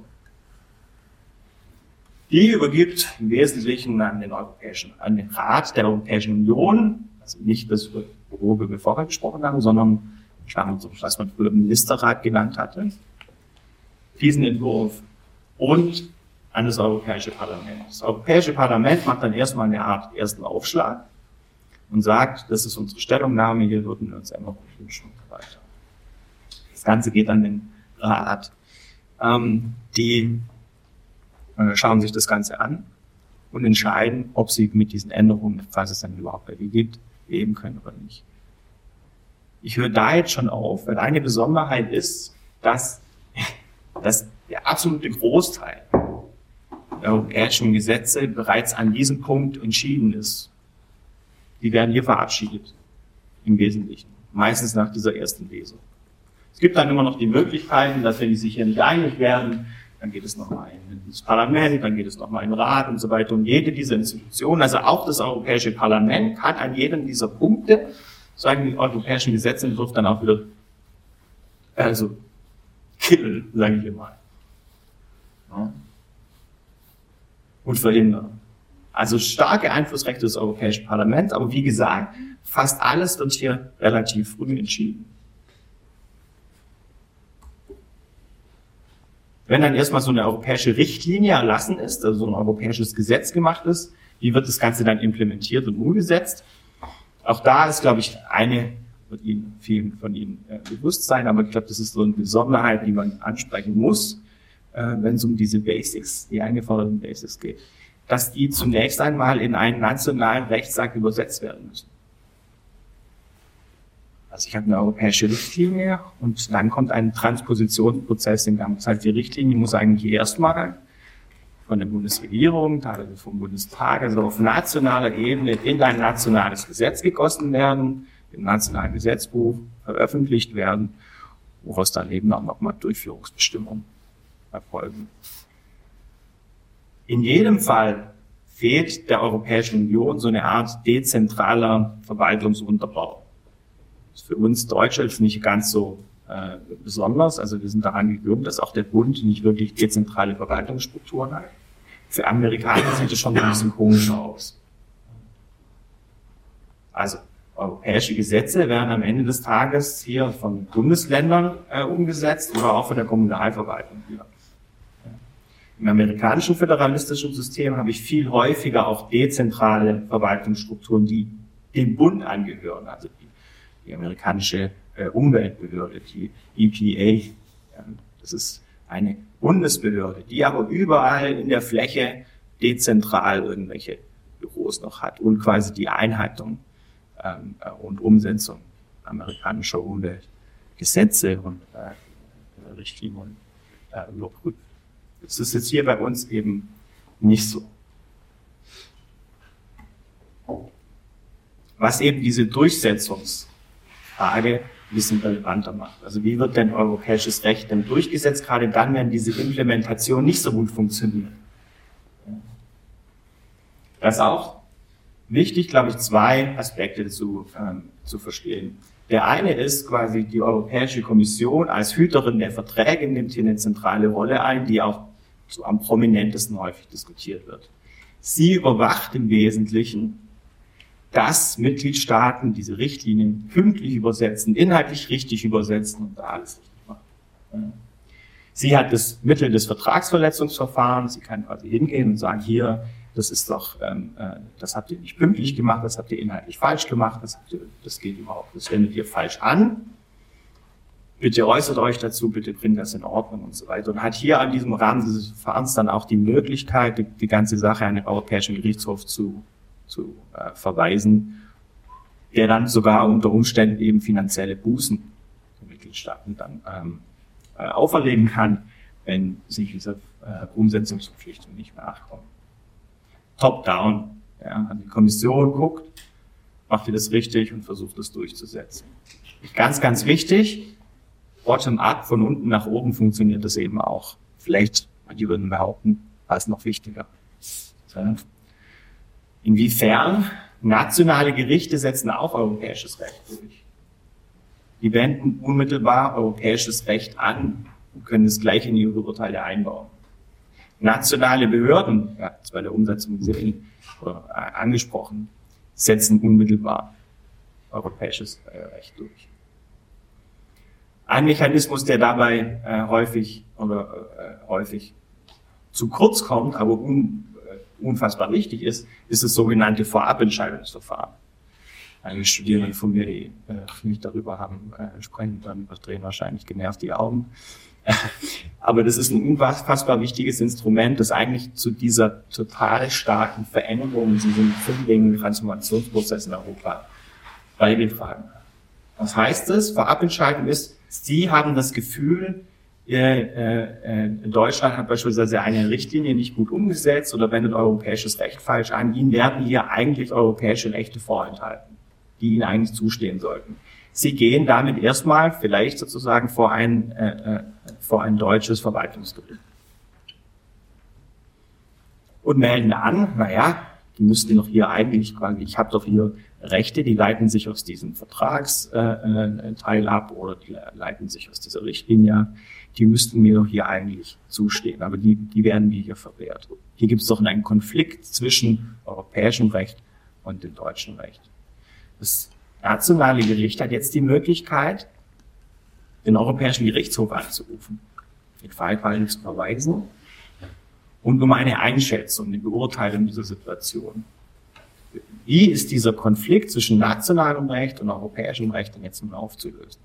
Die übergibt im Wesentlichen an den Europäischen, an den Rat der Europäischen Union, also nicht das, worüber wir vorher gesprochen haben, sondern was man früher Ministerrat genannt hatte, diesen Entwurf und an das Europäische Parlament. Das Europäische Parlament macht dann erstmal eine Art ersten Aufschlag und sagt, das ist unsere Stellungnahme, hier würden wir uns einfach wünschen und so weiter. Das Ganze geht an den Rat. Ähm, die äh, schauen sich das Ganze an und entscheiden, ob sie mit diesen Änderungen, falls es dann überhaupt welche gibt, leben können oder nicht. Ich höre da jetzt schon auf, weil eine Besonderheit ist, dass, dass der absolute Großteil der europäischen Gesetze bereits an diesem Punkt entschieden ist. Die werden hier verabschiedet, im Wesentlichen. Meistens nach dieser ersten Lesung. Es gibt dann immer noch die Möglichkeiten, dass wenn die sich hier nicht einig werden, dann geht es nochmal ins Parlament, dann geht es nochmal in den Rat und so weiter. Und jede dieser Institutionen, also auch das Europäische Parlament, kann an jedem dieser Punkte, sagen die europäischen Gesetzentwurf, dann auch wieder, also, killen, sage ich immer. Ja. Und verhindern. Also starke Einflussrechte des Europäischen Parlaments, aber wie gesagt, fast alles wird hier relativ früh entschieden. Wenn dann erstmal so eine europäische Richtlinie erlassen ist, also so ein europäisches Gesetz gemacht ist, wie wird das Ganze dann implementiert und umgesetzt? Auch da ist, glaube ich, eine, wird Ihnen, vielen von Ihnen äh, bewusst sein, aber ich glaube, das ist so eine Besonderheit, die man ansprechen muss, äh, wenn es um diese Basics, die eingeforderten Basics geht, dass die zunächst einmal in einen nationalen Rechtsakt übersetzt werden müssen. Also ich habe eine europäische Richtlinie und dann kommt ein Transpositionsprozess in Gang. Das heißt, die Richtlinie muss eigentlich erstmal von der Bundesregierung, teilweise vom Bundestag, also auf nationaler Ebene in ein nationales Gesetz gegossen werden, im nationalen Gesetzbuch veröffentlicht werden, woraus dann eben auch nochmal Durchführungsbestimmungen erfolgen. In jedem Fall fehlt der Europäischen Union so eine Art dezentraler Verwaltungsunterbau. Das ist für uns Deutsche ist nicht ganz so äh, besonders. Also wir sind daran gewöhnt, dass auch der Bund nicht wirklich dezentrale Verwaltungsstrukturen hat. Für Amerikaner sieht es schon ein bisschen komisch aus. Also europäische Gesetze werden am Ende des Tages hier von Bundesländern äh, umgesetzt oder auch von der Kommunalverwaltung hier. Im amerikanischen föderalistischen System habe ich viel häufiger auch dezentrale Verwaltungsstrukturen, die dem Bund angehören. Also die, die amerikanische äh, Umweltbehörde, die E P A. Ja, das ist eine Bundesbehörde, die aber überall in der Fläche dezentral irgendwelche Büros noch hat und quasi die Einhaltung ähm, und Umsetzung amerikanischer Umweltgesetze und äh, Richtlinien äh, überprüft. Das ist jetzt hier bei uns eben nicht so. Was eben diese Durchsetzungsfrage ein bisschen relevanter macht. Also wie wird denn europäisches Recht denn durchgesetzt, gerade dann, wenn diese Implementation nicht so gut funktioniert. Das ist auch wichtig, glaube ich, zwei Aspekte zu, ähm, zu verstehen. Der eine ist quasi, die Europäische Kommission als Hüterin der Verträge nimmt hier eine zentrale Rolle ein, die auch so am prominentesten häufig diskutiert wird. Sie überwacht im Wesentlichen, dass Mitgliedstaaten diese Richtlinien pünktlich übersetzen, inhaltlich richtig übersetzen und da alles richtig machen. Sie hat das Mittel des Vertragsverletzungsverfahrens, sie kann quasi hingehen und sagen, hier, das ist doch, ähm, äh, das habt ihr nicht pünktlich gemacht, das habt ihr inhaltlich falsch gemacht, das, habt ihr, das geht überhaupt, das wendet ihr falsch an. Bitte äußert euch dazu, bitte bringt das in Ordnung und so weiter. Und hat hier an diesem Rahmen dieses Verfahrens dann auch die Möglichkeit, die, die ganze Sache an den Europäischen Gerichtshof zu, zu äh, verweisen, der dann sogar unter Umständen eben finanzielle Bußen den Mitgliedstaaten dann ähm, äh, auferlegen kann, wenn sie dieser äh, Umsetzungsverpflichtung nicht nachkommen. Top-down. Ja, die Kommission guckt, macht ihr das richtig und versucht das durchzusetzen. Ganz, ganz wichtig, bottom-up, von unten nach oben funktioniert das eben auch. Vielleicht, die würden behaupten, war es noch wichtiger. Inwiefern nationale Gerichte setzen auch europäisches Recht durch. Die wenden unmittelbar europäisches Recht an und können es gleich in ihre Urteile einbauen. Nationale Behörden, ja, das bei der Umsetzung gesehen, äh, angesprochen, setzen unmittelbar europäisches äh, Recht durch. Ein Mechanismus, der dabei äh, häufig oder äh, häufig zu kurz kommt, aber un, äh, unfassbar wichtig ist, ist das sogenannte Vorabentscheidungsverfahren. Einige Studierende von mir, die äh, mich darüber haben äh, sprechen, dann drehen wahrscheinlich genervt die Augen. Aber das ist ein unfassbar wichtiges Instrument, das eigentlich zu dieser total starken Veränderung, zu diesem grundlegenden Transformationsprozess in Europa beigetragen hat. Was heißt das? Vorabentscheidung ist, Sie haben das Gefühl, äh, äh, Deutschland hat beispielsweise eine Richtlinie nicht gut umgesetzt oder wendet europäisches Recht falsch an. Ihnen werden hier eigentlich europäische Rechte vorenthalten, die Ihnen eigentlich zustehen sollten. Sie gehen damit erstmal vielleicht sozusagen vor ein, äh, vor ein deutsches Verwaltungsgericht und melden an, naja, die müssten doch hier eigentlich, ich habe doch hier Rechte, die leiten sich aus diesem Vertragsteil äh, ab oder die leiten sich aus dieser Richtlinie, die müssten mir doch hier eigentlich zustehen, aber die, die werden mir hier verwehrt. Hier gibt es doch einen Konflikt zwischen europäischem Recht und dem deutschen Recht. Das nationale Gericht hat jetzt die Möglichkeit, den Europäischen Gerichtshof anzurufen, den Fall quasi zu verweisen und um eine Einschätzung, eine Beurteilung dieser Situation. Wie ist dieser Konflikt zwischen nationalem Recht und europäischem Recht denn jetzt nun aufzulösen?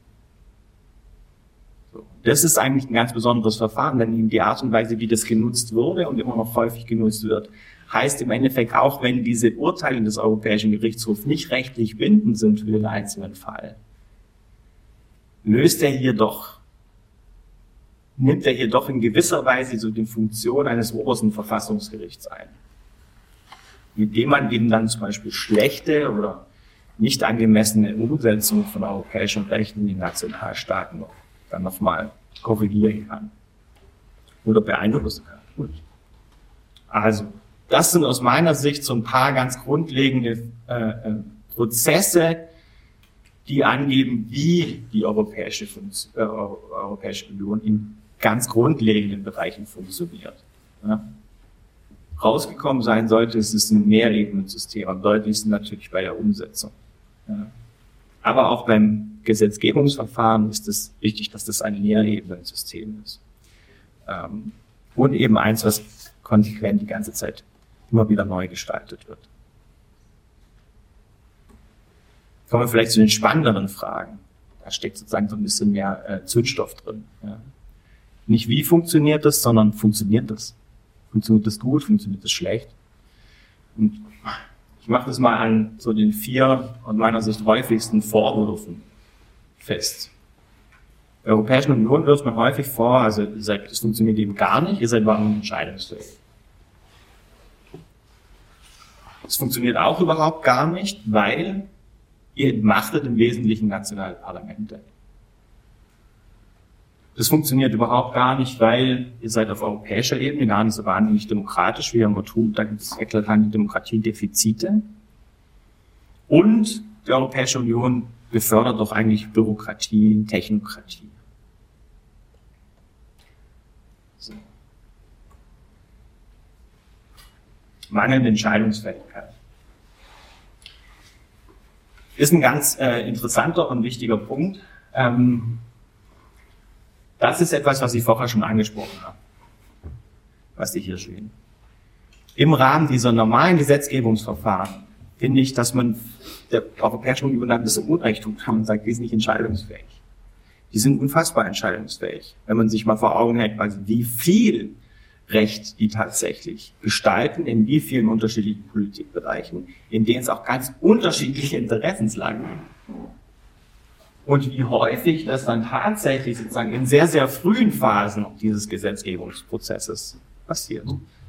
So. Das ist eigentlich ein ganz besonderes Verfahren, denn die Art und Weise, wie das genutzt wurde und immer noch häufig genutzt wird, heißt im Endeffekt auch, wenn diese Urteile des Europäischen Gerichtshofs nicht rechtlich bindend sind für den einzelnen Fall, löst er hier doch, nimmt er hier doch in gewisser Weise so die Funktion eines obersten Verfassungsgerichts ein, mit dem man eben dann zum Beispiel schlechte oder nicht angemessene Umsetzung von europäischen Rechten in den Nationalstaaten dann nochmal korrigieren kann oder beeinflussen kann. Gut. Also, das sind aus meiner Sicht so ein paar ganz grundlegende äh, Prozesse, die angeben, wie die Europäische, äh, Europäische Union in ganz grundlegenden Bereichen funktioniert. Ja. Rausgekommen sein sollte, es ist ein Mehrebenensystem, am deutlichsten natürlich bei der Umsetzung. Ja. Aber auch beim Gesetzgebungsverfahren ist es wichtig, dass das ein Mehrebenensystem ist. Ähm, und eben eins, was konsequent die ganze Zeit immer wieder neu gestaltet wird. Kommen wir vielleicht zu den spannenderen Fragen. Da steckt sozusagen so ein bisschen mehr äh, Zündstoff drin. Ja. Nicht wie funktioniert das, sondern funktioniert das? Funktioniert das gut, funktioniert das schlecht? Und ich mache das mal an so den vier aus meiner Sicht häufigsten Vorwürfen fest. Der Europäischen Union wirft man häufig vor, also ihr sagt, das funktioniert eben gar nicht, ihr seid warum entscheidungsfähig. Es funktioniert auch überhaupt gar nicht, weil ihr entmachtet im Wesentlichen nationale Parlamente. Das funktioniert überhaupt gar nicht, weil ihr seid auf europäischer Ebene gar nicht so wahnsinnig demokratisch, wie ihr immer tut. Da gibt es eklatante Demokratiedefizite. Und die Europäische Union befördert doch eigentlich Bürokratie, Technokratie. So. Mangelnde Entscheidungsfähigkeit. Ist ein ganz äh, interessanter und wichtiger Punkt. Ähm, Das ist etwas, was ich vorher schon angesprochen habe, was Sie hier stehen. Im Rahmen dieser normalen Gesetzgebungsverfahren finde ich, dass man der Europäischen Union ein bisschen Unrecht tut, wenn man sagt, die sind nicht entscheidungsfähig. Die sind unfassbar entscheidungsfähig. Wenn man sich mal vor Augen hält, wie viel Recht die tatsächlich gestalten, in wie vielen unterschiedlichen Politikbereichen, in denen es auch ganz unterschiedliche Interessenslagen gibt. Und wie häufig das dann tatsächlich sozusagen in sehr, sehr frühen Phasen dieses Gesetzgebungsprozesses passiert.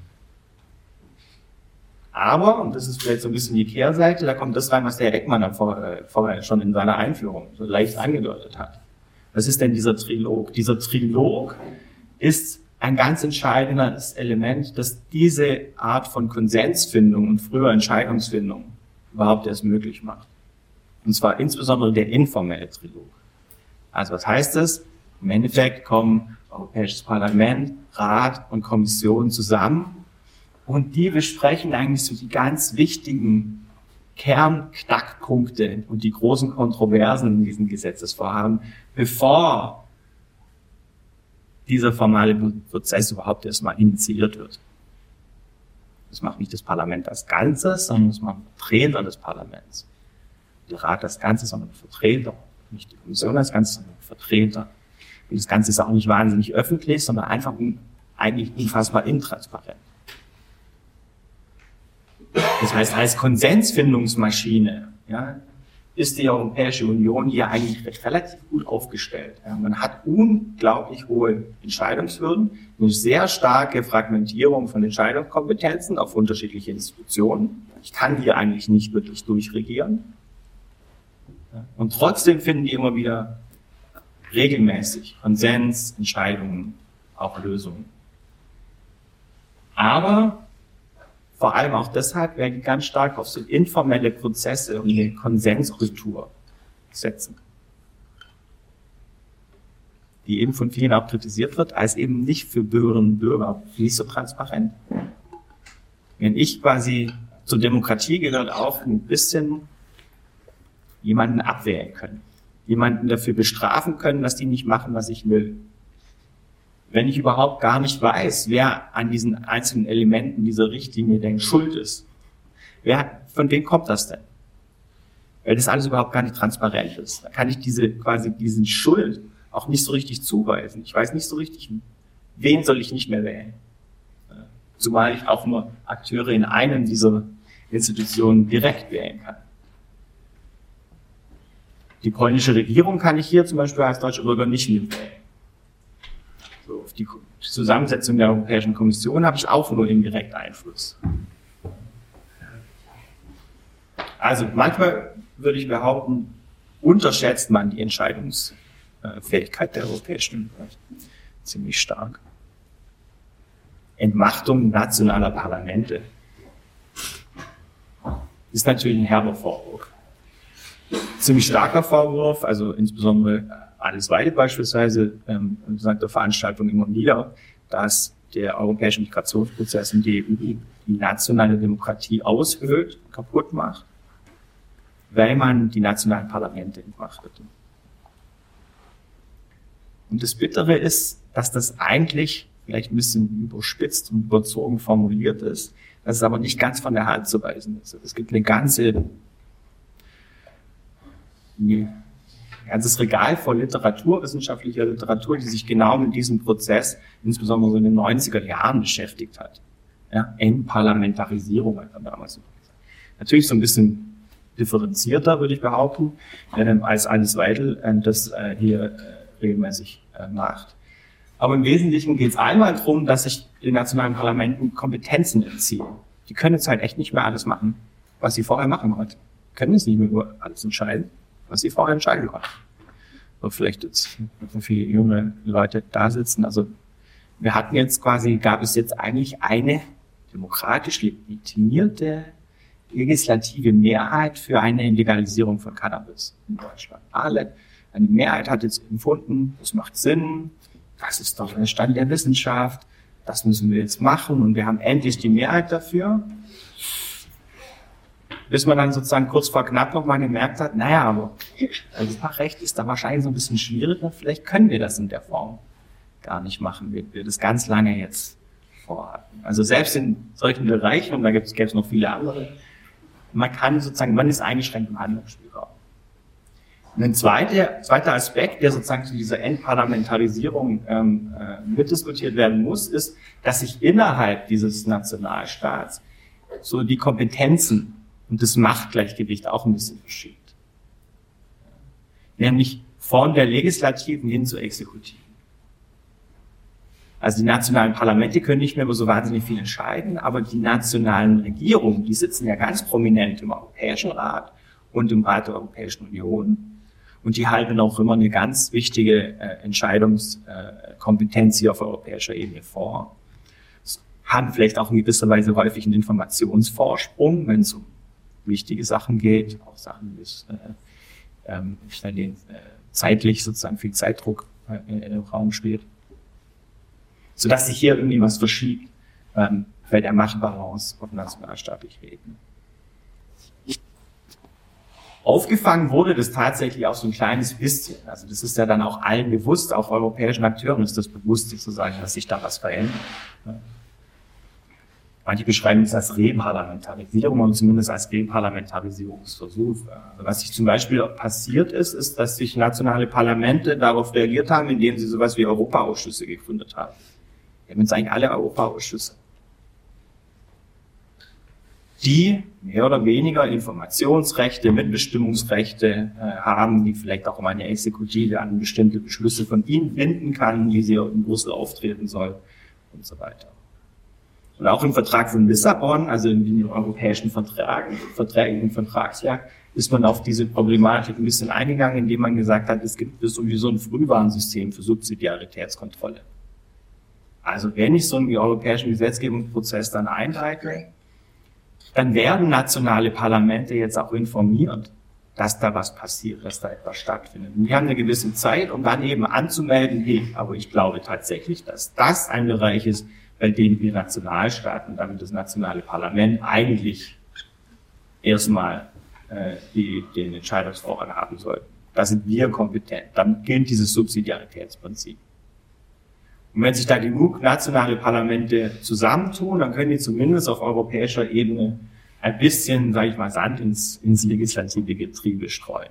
Aber, und das ist vielleicht so ein bisschen die Kehrseite, da kommt das rein, was der Herr Eckmann dann vorher, vorher schon in seiner Einführung so leicht angedeutet hat. Was ist denn dieser Trilog? Dieser Trilog ist ein ganz entscheidendes Element, das diese Art von Konsensfindung und früher Entscheidungsfindung überhaupt erst möglich macht. Und zwar insbesondere der informelle Trilog. Also was heißt das? Im Endeffekt kommen Europäisches Parlament, Rat und Kommission zusammen und die besprechen eigentlich so die ganz wichtigen Kernknackpunkte und die großen Kontroversen in diesem Gesetzesvorhaben, bevor dieser formale Prozess überhaupt erstmal initiiert wird. Das macht nicht das Parlament als Ganzes, sondern das macht Vertreter des Parlaments. Der Rat als Ganzes, sondern Vertreter. Nicht die Kommission als Ganzes, sondern Vertreter. Und das Ganze ist auch nicht wahnsinnig öffentlich, sondern einfach un, eigentlich unfassbar intransparent. Das heißt, als Konsensfindungsmaschine, ja, ist die Europäische Union hier eigentlich recht, relativ gut aufgestellt. Ja, man hat unglaublich hohe Entscheidungshürden, eine sehr starke Fragmentierung von Entscheidungskompetenzen auf unterschiedliche Institutionen. Ich kann hier eigentlich nicht wirklich durchregieren. Und trotzdem finden die immer wieder regelmäßig Konsens, Entscheidungen, auch Lösungen. Aber vor allem auch deshalb werden die ganz stark auf so informelle Prozesse und eine Konsenskultur setzen, die eben von vielen auch kritisiert wird, als eben nicht für Bürgerinnen und Bürger nicht so transparent. Wenn ich quasi zur Demokratie gehört auch ein bisschen jemanden abwehren können, jemanden dafür bestrafen können, dass die nicht machen, was ich will. Wenn ich überhaupt gar nicht weiß, wer an diesen einzelnen Elementen dieser Richtlinie denn schuld ist, wer, von wem kommt das denn? Weil das alles überhaupt gar nicht transparent ist. Da kann ich diese, quasi diesen Schuld auch nicht so richtig zuweisen. Ich weiß nicht so richtig, wen soll ich nicht mehr wählen. Zumal ich auch nur Akteure in einem dieser Institutionen direkt wählen kann. Die polnische Regierung kann ich hier zum Beispiel als deutscher Bürger nicht mitwählen. So, auf die Zusammensetzung der Europäischen Kommission habe ich auch nur indirekt Einfluss. Also manchmal würde ich behaupten, unterschätzt man die Entscheidungsfähigkeit der Europäischen Union ziemlich stark. Entmachtung nationaler Parlamente ist natürlich ein herber Vorwurf. Ziemlich starker Vorwurf, also insbesondere Alice Weidel beispielsweise ähm, sagt der Veranstaltung immer wieder, dass der europäische Migrationsprozess in die E U die nationale Demokratie aushöhlt, kaputt macht, weil man die nationalen Parlamente entmachtet. Und das Bittere ist, dass das eigentlich vielleicht ein bisschen überspitzt und überzogen formuliert ist, dass es aber nicht ganz von der Hand zu weisen ist. Es gibt eine ganze ein ganzes Regal voll Literatur, wissenschaftlicher Literatur, die sich genau mit diesem Prozess, insbesondere so in den neunziger Jahren, beschäftigt hat. Ja, Entparlamentarisierung hat man damals so gesagt. Natürlich so ein bisschen differenzierter, würde ich behaupten, äh, als Alice Weidel äh, das äh, hier äh, regelmäßig äh, macht. Aber im Wesentlichen geht es einmal darum, dass sich den nationalen Parlamenten Kompetenzen entziehen. Die können jetzt halt echt nicht mehr alles machen, was sie vorher machen wollten. Können es nicht mehr über alles entscheiden, was sie vorher entscheiden konnten. So vielleicht jetzt viele junge Leute da sitzen. Also wir hatten jetzt quasi, gab es jetzt eigentlich eine demokratisch legitimierte legislative Mehrheit für eine Legalisierung von Cannabis in Deutschland. Alle, eine Mehrheit hat jetzt empfunden, das macht Sinn, das ist doch der Stand der Wissenschaft, das müssen wir jetzt machen und wir haben endlich die Mehrheit dafür. Bis man dann sozusagen kurz vor knapp nochmal gemerkt hat, naja, aber das Fachrecht ist da wahrscheinlich so ein bisschen schwieriger, vielleicht können wir das in der Form gar nicht machen, wie wir das ganz lange jetzt vorhatten. Also selbst in solchen Bereichen, und da gibt es noch viele andere, man kann sozusagen, man ist eingeschränkt im Handlungsspielraum. Und ein zweiter, zweiter Aspekt, der sozusagen zu dieser Entparlamentarisierung ähm, äh, mitdiskutiert werden muss, ist, dass sich innerhalb dieses Nationalstaats so die Kompetenzen und das Machtgleichgewicht auch ein bisschen verschiebt. Nämlich von der Legislativen hin zur Exekutiven. Also die nationalen Parlamente können nicht mehr über so wahnsinnig viel entscheiden, aber die nationalen Regierungen, die sitzen ja ganz prominent im Europäischen Rat und im Rat der Europäischen Union. Und die halten auch immer eine ganz wichtige äh, Entscheidungskompetenz hier auf europäischer Ebene vor. Haben vielleicht auch in gewisser Weise häufig einen Informationsvorsprung, wenn es um wichtige Sachen geht, auch Sachen, die äh, ähm, äh, zeitlich sozusagen viel Zeitdruck äh, im Raum steht. Sodass sich hier irgendwie was verschiebt ähm, bei der Machtbalance auf nationalstaatlicher Ebene. Aufgefangen wurde das tatsächlich auch so ein kleines bisschen. Also das ist ja dann auch allen bewusst, auch europäischen Akteuren ist das bewusst sozusagen, dass sich da was verändert. Manche beschreiben es als Reparlamentarisierung und zumindest als Reparlamentarisierungsversuch. Also was sich zum Beispiel passiert ist, ist, dass sich nationale Parlamente darauf reagiert haben, indem sie sowas wie Europaausschüsse gegründet haben. Wir haben jetzt eigentlich alle Europaausschüsse, die mehr oder weniger Informationsrechte, Mitbestimmungsrechte äh, haben, die vielleicht auch um eine Exekutive an bestimmte Beschlüsse von ihnen binden kann, wie sie in Brüssel auftreten soll und so weiter. Und auch im Vertrag von Lissabon, also in den europäischen Verträgen, Verträgen im Vertragswerk, ist man auf diese Problematik ein bisschen eingegangen, indem man gesagt hat, es gibt sowieso ein Frühwarnsystem für Subsidiaritätskontrolle. Also wenn ich so einen europäischen Gesetzgebungsprozess dann einleite, dann werden nationale Parlamente jetzt auch informiert, dass da was passiert, dass da etwas stattfindet. Und die haben eine gewisse Zeit, um dann eben anzumelden, hey, aber ich glaube tatsächlich, dass das ein Bereich ist, bei dem wir Nationalstaaten, damit das nationale Parlament eigentlich erstmal äh, die, den Entscheidungsvorrang haben sollten. Da sind wir kompetent. Dann gilt dieses Subsidiaritätsprinzip. Und wenn sich da genug nationale Parlamente zusammentun, dann können die zumindest auf europäischer Ebene ein bisschen, sage ich mal, Sand ins, ins legislative Getriebe streuen.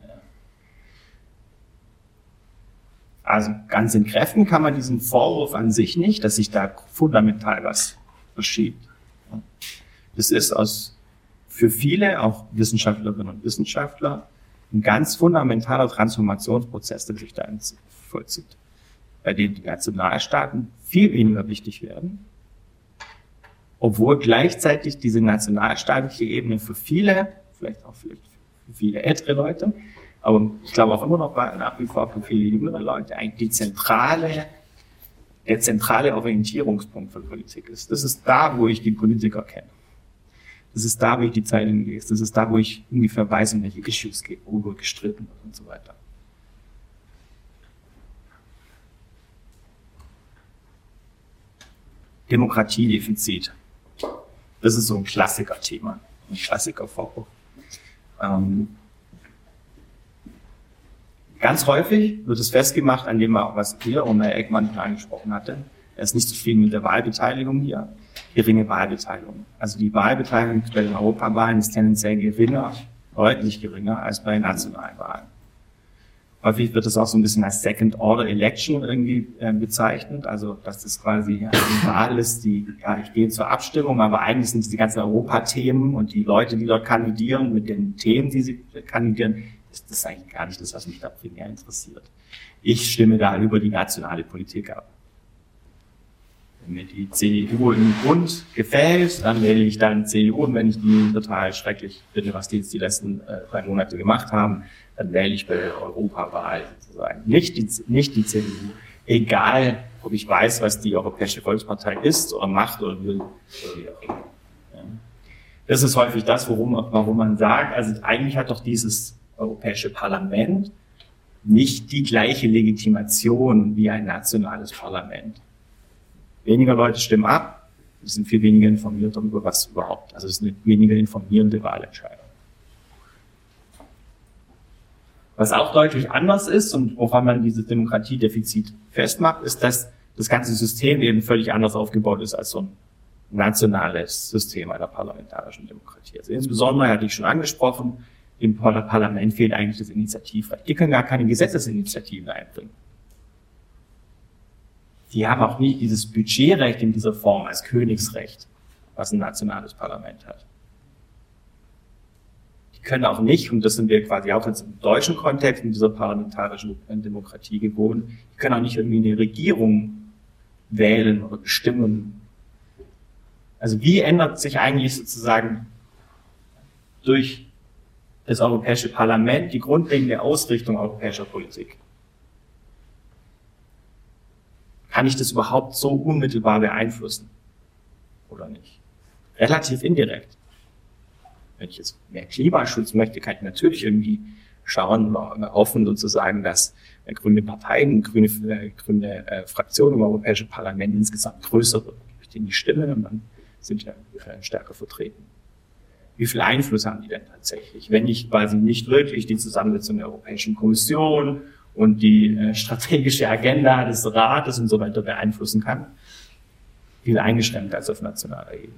Also ganz entkräften kann man diesen Vorwurf an sich nicht, dass sich da fundamental was verschiebt. Das ist aus, für viele, auch Wissenschaftlerinnen und Wissenschaftler, ein ganz fundamentaler Transformationsprozess, der sich da vollzieht, bei dem die Nationalstaaten viel weniger wichtig werden, obwohl gleichzeitig diese nationalstaatliche Ebene für viele, vielleicht auch für viele ältere Leute, aber ich glaube auch immer noch nach wie vor für viele jüngere Leute eigentlich die zentrale, der zentrale Orientierungspunkt von Politik ist. Das ist da, wo ich die Politiker kenne. Das ist da, wo ich die Zeitungen lese. Das ist da, wo ich ungefähr weiß, um welche Issues geht, worüber gestritten wird und so weiter. Demokratiedefizit. Das ist so ein Klassiker-Thema, ein Klassiker-Vorwurf. Ähm, ganz häufig wird es festgemacht an dem, was hier und Herr Eckmann angesprochen hatte. Er ist nicht zufrieden mit der Wahlbeteiligung hier. Geringe Wahlbeteiligung. Also die Wahlbeteiligung bei den Europawahlen ist tendenziell geringer, deutlich geringer als bei nationalen Wahlen. Häufig wird das auch so ein bisschen als Second-Order-Election irgendwie äh, bezeichnet, also dass das quasi eine Wahl ist, die, ja, ich gehe zur Abstimmung, aber eigentlich sind es die ganzen Europathemen und die Leute, die dort kandidieren, mit den Themen, die sie kandidieren, ist das eigentlich gar nicht das, was mich da primär interessiert. Ich stimme da über die nationale Politik ab. Wenn mir die C D U im Bund gefällt, dann wähle ich dann C D U, und wenn ich die total schrecklich finde, was die jetzt die letzten äh, drei Monate gemacht haben, dann wähle ich bei der Europawahl sozusagen nicht die, nicht die C D U. Egal, ob ich weiß, was die Europäische Volkspartei ist oder macht oder will. Oder wie auch immer. Ja. Das ist häufig das, worum, warum man sagt, also eigentlich hat doch dieses Europäische Parlament nicht die gleiche Legitimation wie ein nationales Parlament. Weniger Leute stimmen ab, es sind viel weniger informiert darüber, was überhaupt, also es ist eine weniger informierende Wahlentscheidung. Was auch deutlich anders ist und woran man dieses Demokratiedefizit festmacht, ist, dass das ganze System eben völlig anders aufgebaut ist als so ein nationales System einer parlamentarischen Demokratie. Also insbesondere, hatte ich schon angesprochen, im Parlament fehlt eigentlich das Initiativrecht. Die können gar keine Gesetzesinitiativen einbringen. Die haben auch nicht dieses Budgetrecht in dieser Form als Königsrecht, was ein nationales Parlament hat. Die können auch nicht, und das sind wir quasi auch jetzt im deutschen Kontext, in dieser parlamentarischen Demokratie gewohnt, die können auch nicht irgendwie eine Regierung wählen oder bestimmen. Also wie ändert sich eigentlich sozusagen durch das Europäische Parlament die grundlegende Ausrichtung europäischer Politik? Kann ich das überhaupt so unmittelbar beeinflussen? Oder nicht? Relativ indirekt. Wenn ich jetzt mehr Klimaschutz möchte, kann ich natürlich irgendwie schauen oder hoffen sozusagen, dass äh, grüne Parteien, grüne, äh, grüne äh, Fraktionen im Europäischen Parlament insgesamt größer wird. Gebe ich denen die Stimme und dann sind wir äh, stärker vertreten. Wie viel Einfluss haben die denn tatsächlich? Wenn ich quasi nicht wirklich die Zusammensetzung der Europäischen Kommission und die äh, strategische Agenda des Rates und so weiter beeinflussen kann, viel eingeschränkter als auf nationaler Ebene.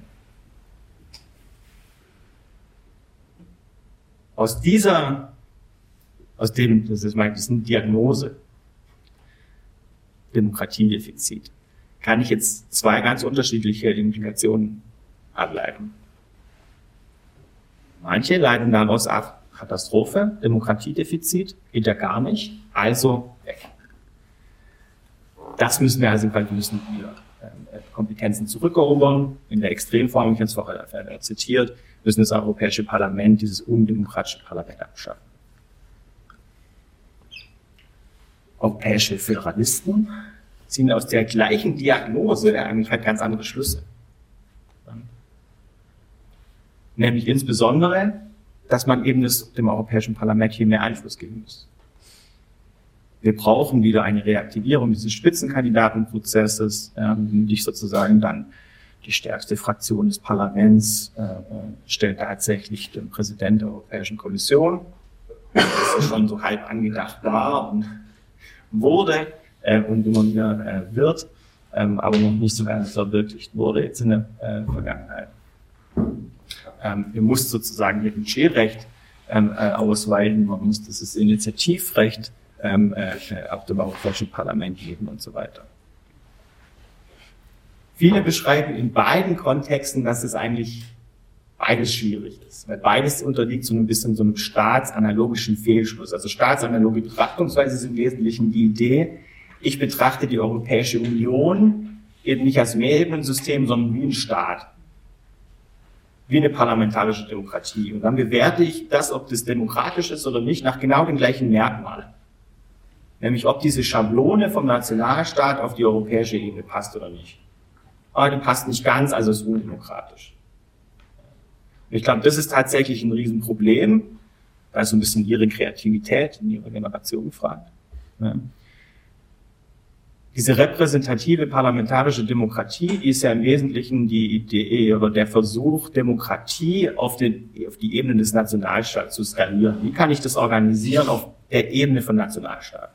Aus dieser, aus dem, das ist meine, das ist eine Diagnose, Demokratiedefizit, kann ich jetzt zwei ganz unterschiedliche Implikationen ableiten. Manche leiten daraus ab, Katastrophe, Demokratiedefizit, geht ja gar nicht, also weg. Das müssen wir also, wir müssen wir äh, Kompetenzen zurückerobern. In der Extremform, ich habe es vorher äh, zitiert, müssen das Europäische Parlament, dieses undemokratische Parlament abschaffen. Europäische Föderalisten ziehen aus der gleichen Diagnose eigentlich halt ganz andere Schlüsse. Nämlich insbesondere, dass man eben das, dem Europäischen Parlament hier mehr Einfluss geben muss. Wir brauchen wieder eine Reaktivierung dieses Spitzenkandidatenprozesses, ähm, die sozusagen dann die stärkste Fraktion des Parlaments äh, stellt tatsächlich den Präsidenten der Europäischen Kommission, das schon so halb angedacht war und wurde äh, und immer wieder äh, wird, ähm, aber noch nicht so ganz verwirklicht wurde jetzt in der äh, Vergangenheit. Ähm, wir mussten sozusagen ihr Budgetrecht ähm, äh, ausweiten, man muss dieses Initiativrecht ähm, äh, auf dem Europäischen Parlament geben und so weiter. Viele beschreiben in beiden Kontexten, dass es eigentlich beides schwierig ist, weil beides unterliegt so ein bisschen so einem staatsanalogischen Fehlschluss. Also staatsanaloge Betrachtungsweise ist im Wesentlichen die Idee, ich betrachte die Europäische Union eben nicht als Mehrebenensystem, sondern wie ein Staat. Wie eine parlamentarische Demokratie. Und dann bewerte ich das, ob das demokratisch ist oder nicht, nach genau den gleichen Merkmalen. Nämlich, ob diese Schablone vom Nationalstaat auf die europäische Ebene passt oder nicht. Aber die passt nicht ganz, also ist undemokratisch. Und ich glaube, das ist tatsächlich ein Riesenproblem, weil es so ein bisschen ihre Kreativität in ihrer Generation gefragt. Ja. Diese repräsentative parlamentarische Demokratie, die ist ja im Wesentlichen die Idee oder der Versuch, Demokratie auf, den, auf die Ebene des Nationalstaats zu skalieren. Wie kann ich das organisieren auf der Ebene von Nationalstaaten?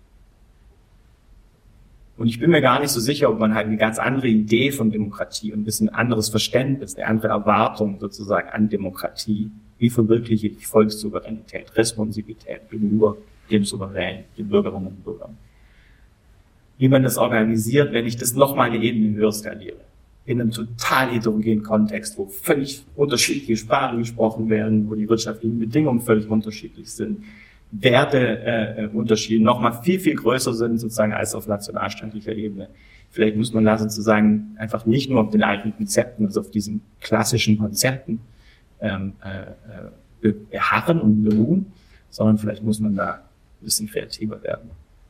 Und ich bin mir gar nicht so sicher, ob man halt eine ganz andere Idee von Demokratie und ein bisschen anderes Verständnis, eine andere Erwartung sozusagen an Demokratie, wie verwirkliche ich Volkssouveränität, Responsivität gegenüber dem Souverän, den Bürgerinnen und Bürgern. Wie man das organisiert, wenn ich das nochmal eine Ebene höher skaliere. In einem total heterogenen Kontext, wo völlig unterschiedliche Sprachen gesprochen werden, wo die wirtschaftlichen Bedingungen völlig unterschiedlich sind, Werteunterschiede äh, nochmal viel, viel größer sind sozusagen als auf nationalstaatlicher Ebene. Vielleicht muss man da sozusagen einfach nicht nur auf den alten Konzepten, also auf diesen klassischen Konzepten ähm, äh, beharren und beruhen, sondern vielleicht muss man da ein bisschen kreativer werden.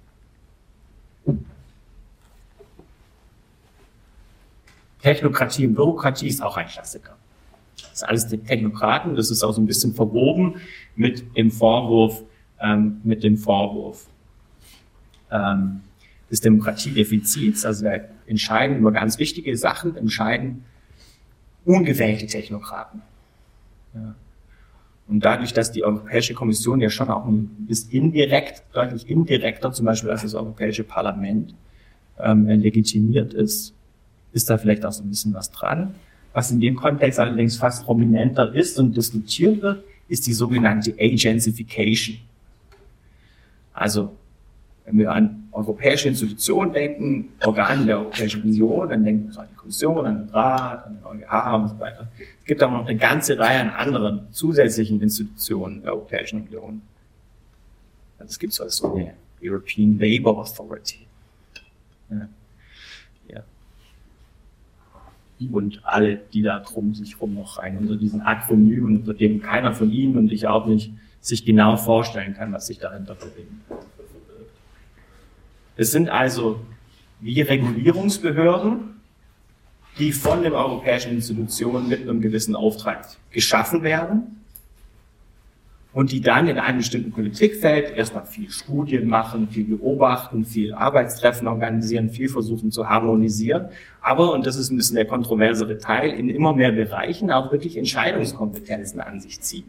Technokratie und Bürokratie ist auch ein Klassiker. Das ist alles die Technokraten, das ist auch so ein bisschen verwoben mit dem Vorwurf, ähm, mit dem Vorwurf ähm, des Demokratiedefizits. Also wir entscheiden über ganz wichtige Sachen, entscheiden ungewählte Technokraten. Ja. Und dadurch, dass die Europäische Kommission ja schon auch ein bisschen indirekt, deutlich indirekter, zum Beispiel als das Europäische Parlament, ähm, legitimiert ist, ist da vielleicht auch so ein bisschen was dran. Was in dem Kontext allerdings fast prominenter ist und diskutiert wird, ist die sogenannte Agentification. Also, wenn wir an europäische Institutionen denken, Organe der Europäischen Union, dann denken wir an die Kommission, an den Rat, an den E u G H und so weiter. Es gibt aber noch eine ganze Reihe an anderen zusätzlichen Institutionen der Europäischen Union. Es gibt so etwas wie eine European Labour Authority. Ja. Ja. Und alle, die da drum sich rum noch rein, unter diesen Akronymen, unter dem keiner von Ihnen und ich auch nicht sich genau vorstellen kann, was sich dahinter verbirgt. Es sind also wie Regulierungsbehörden, die von den europäischen Institutionen mit einem gewissen Auftrag geschaffen werden und die dann in einem bestimmten Politikfeld erstmal viel Studien machen, viel beobachten, viel Arbeitstreffen organisieren, viel versuchen zu harmonisieren, aber, und das ist ein bisschen der kontroversere Teil, in immer mehr Bereichen auch wirklich Entscheidungskompetenzen an sich ziehen.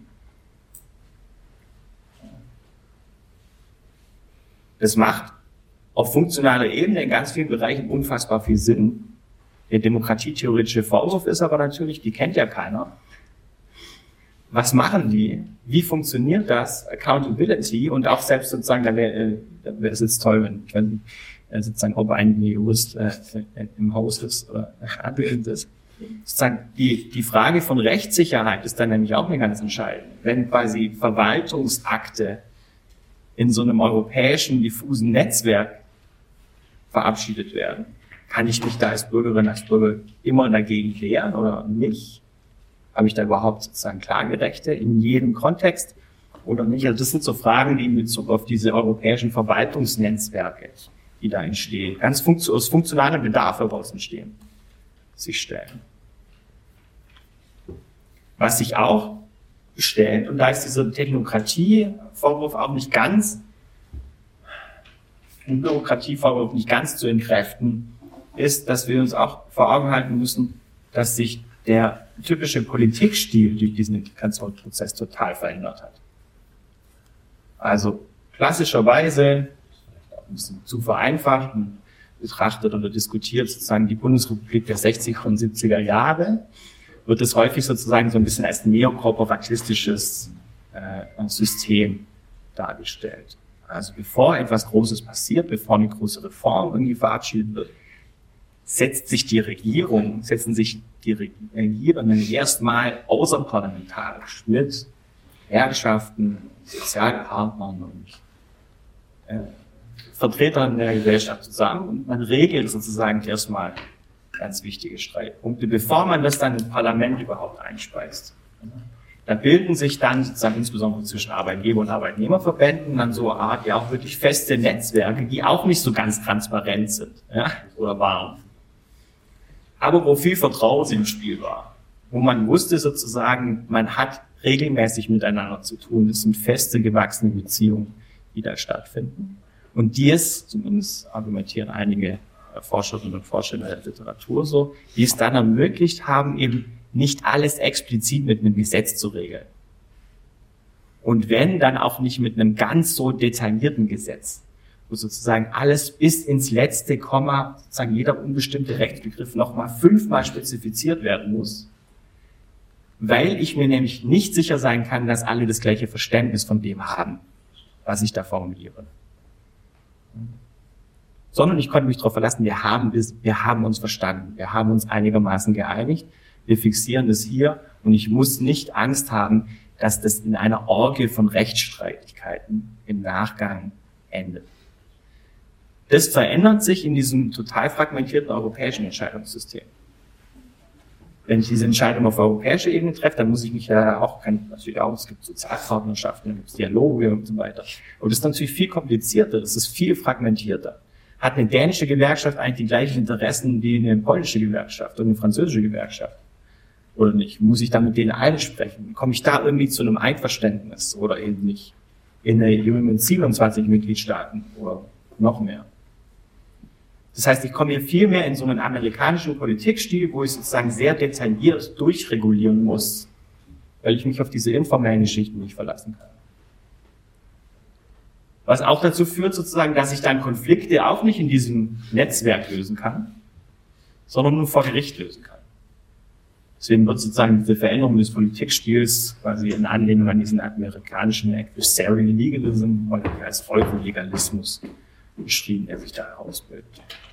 Das macht auf funktionaler Ebene in ganz vielen Bereichen unfassbar viel Sinn. Der demokratietheoretische Vorwurf ist aber natürlich, die kennt ja keiner. Was machen die? Wie funktioniert das? Accountability und auch selbst sozusagen, da wäre da wäre es jetzt toll, wenn, wenn äh, sozusagen, ob ein Jurist äh, im Haus ist oder anwesend ist. Sozusagen die, die Frage von Rechtssicherheit ist dann nämlich auch eine ganz entscheidende. Wenn quasi Verwaltungsakte in so einem europäischen diffusen Netzwerk verabschiedet werden, kann ich mich da als Bürgerin, als Bürger immer dagegen wehren oder nicht? Habe ich da überhaupt sozusagen Klagerechte in jedem Kontext oder nicht? Also das sind so Fragen, die in Bezug auf diese europäischen Verwaltungsnetzwerke, die da entstehen, ganz funktio- aus funktionalem Bedarf heraus entstehen, sich stellen. Was sich auch stellt, und da ist dieser Technokratie-Vorwurf auch nicht ganz, ein Bürokratievorwurf nicht ganz zu entkräften, ist, dass wir uns auch vor Augen halten müssen, dass sich der typische Politikstil durch diesen Integrationsprozess total verändert hat. Also klassischerweise, auch ein bisschen zu vereinfacht betrachtet oder diskutiert, sozusagen die Bundesrepublik der sechziger und siebziger Jahre, wird es häufig sozusagen so ein bisschen als neokorporatistisches äh, System dargestellt. Also bevor etwas Großes passiert, bevor eine große Reform irgendwie verabschiedet wird, setzt sich die Regierung, setzen sich die Regierenden erstmal außerparlamentarisch mit Herrschaften, Sozialpartnern und äh, Vertretern der Gesellschaft zusammen und man regelt sozusagen erstmal ganz wichtige Streitpunkte, bevor man das dann im Parlament überhaupt einspeist. Da bilden sich dann sozusagen insbesondere zwischen Arbeitgeber- und Arbeitnehmerverbänden dann so eine Art, ja auch wirklich feste Netzwerke, die auch nicht so ganz transparent sind, ja, oder waren. Aber wo viel Vertrauen im Spiel war. Wo man wusste sozusagen, man hat regelmäßig miteinander zu tun. Das sind feste, gewachsene Beziehungen, die da stattfinden. Und die es, zumindest argumentieren einige Forscherinnen und Forscher der Literatur so, die es dann ermöglicht haben, eben nicht alles explizit mit einem Gesetz zu regeln. Und wenn, dann auch nicht mit einem ganz so detaillierten Gesetz, wo sozusagen alles bis ins letzte Komma, sozusagen jeder unbestimmte Rechtsbegriff nochmal fünfmal spezifiziert werden muss, weil ich mir nämlich nicht sicher sein kann, dass alle das gleiche Verständnis von dem haben. was ich da formuliere. Sondern ich konnte mich darauf verlassen, wir haben, wir haben uns verstanden, wir haben uns einigermaßen geeinigt, wir fixieren das hier und ich muss nicht Angst haben, dass das in einer Orgie von Rechtsstreitigkeiten im Nachgang endet. Das verändert sich in diesem total fragmentierten europäischen Entscheidungssystem. Wenn ich diese Entscheidung auf europäischer Ebene treffe, dann muss ich mich ja auch, kann natürlich auch, es gibt Sozialpartnerschaften, dann gibt es Dialoge und so weiter. Aber das ist natürlich viel komplizierter, das ist viel fragmentierter. Hat eine dänische Gewerkschaft eigentlich die gleichen Interessen wie eine polnische Gewerkschaft oder eine französische Gewerkschaft? Oder nicht? Muss ich da mit denen allen sprechen? Komme ich da irgendwie zu einem Einverständnis oder eben nicht? In der E U mit siebenundzwanzig Mitgliedstaaten oder noch mehr. Das heißt, ich komme hier viel mehr in so einen amerikanischen Politikstil, wo ich sozusagen sehr detailliert durchregulieren muss, weil ich mich auf diese informellen Geschichten nicht verlassen kann. Was auch dazu führt sozusagen, dass ich dann Konflikte auch nicht in diesem Netzwerk lösen kann, sondern nur vor Gericht lösen kann. Deswegen wird sozusagen diese Veränderung des Politikstils quasi in Anlehnung an diesen amerikanischen Adversarial Legalism oder als Folgenlegalismus beschrieben, der sich da herausbildet.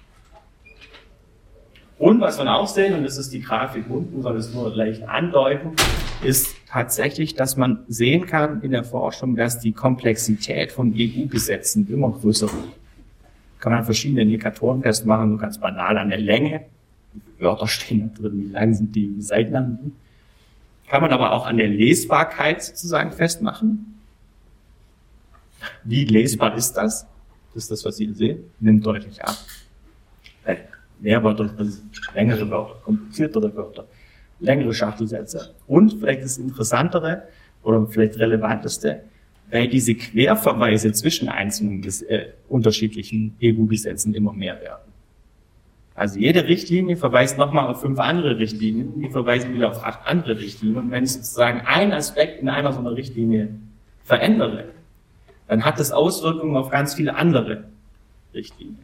Und was man auch sehen, und das ist die Grafik unten, soll es nur leicht andeuten, ist tatsächlich, dass man sehen kann in der Forschung, dass die Komplexität von E U-Gesetzen immer größer wird. Kann man an verschiedenen Indikatoren festmachen, so ganz banal an der Länge. Wie viele Wörter stehen da drin, wie lang sind die Seitenlanden. Kann man aber auch an der Lesbarkeit sozusagen festmachen. Wie lesbar ist das? Das ist das, was Sie hier sehen. Nimmt deutlich ab. Mehr Wörter, längere Wörter, kompliziertere Wörter, längere Schachtelsätze. Und vielleicht das Interessantere oder vielleicht relevanteste, weil diese Querverweise zwischen einzelnen äh, unterschiedlichen E U-Gesetzen immer mehr werden. Also jede Richtlinie verweist nochmal auf fünf andere Richtlinien, die verweisen wieder auf acht andere Richtlinien. Und wenn ich sozusagen einen Aspekt in einer so einer Richtlinie verändere, dann hat das Auswirkungen auf ganz viele andere Richtlinien.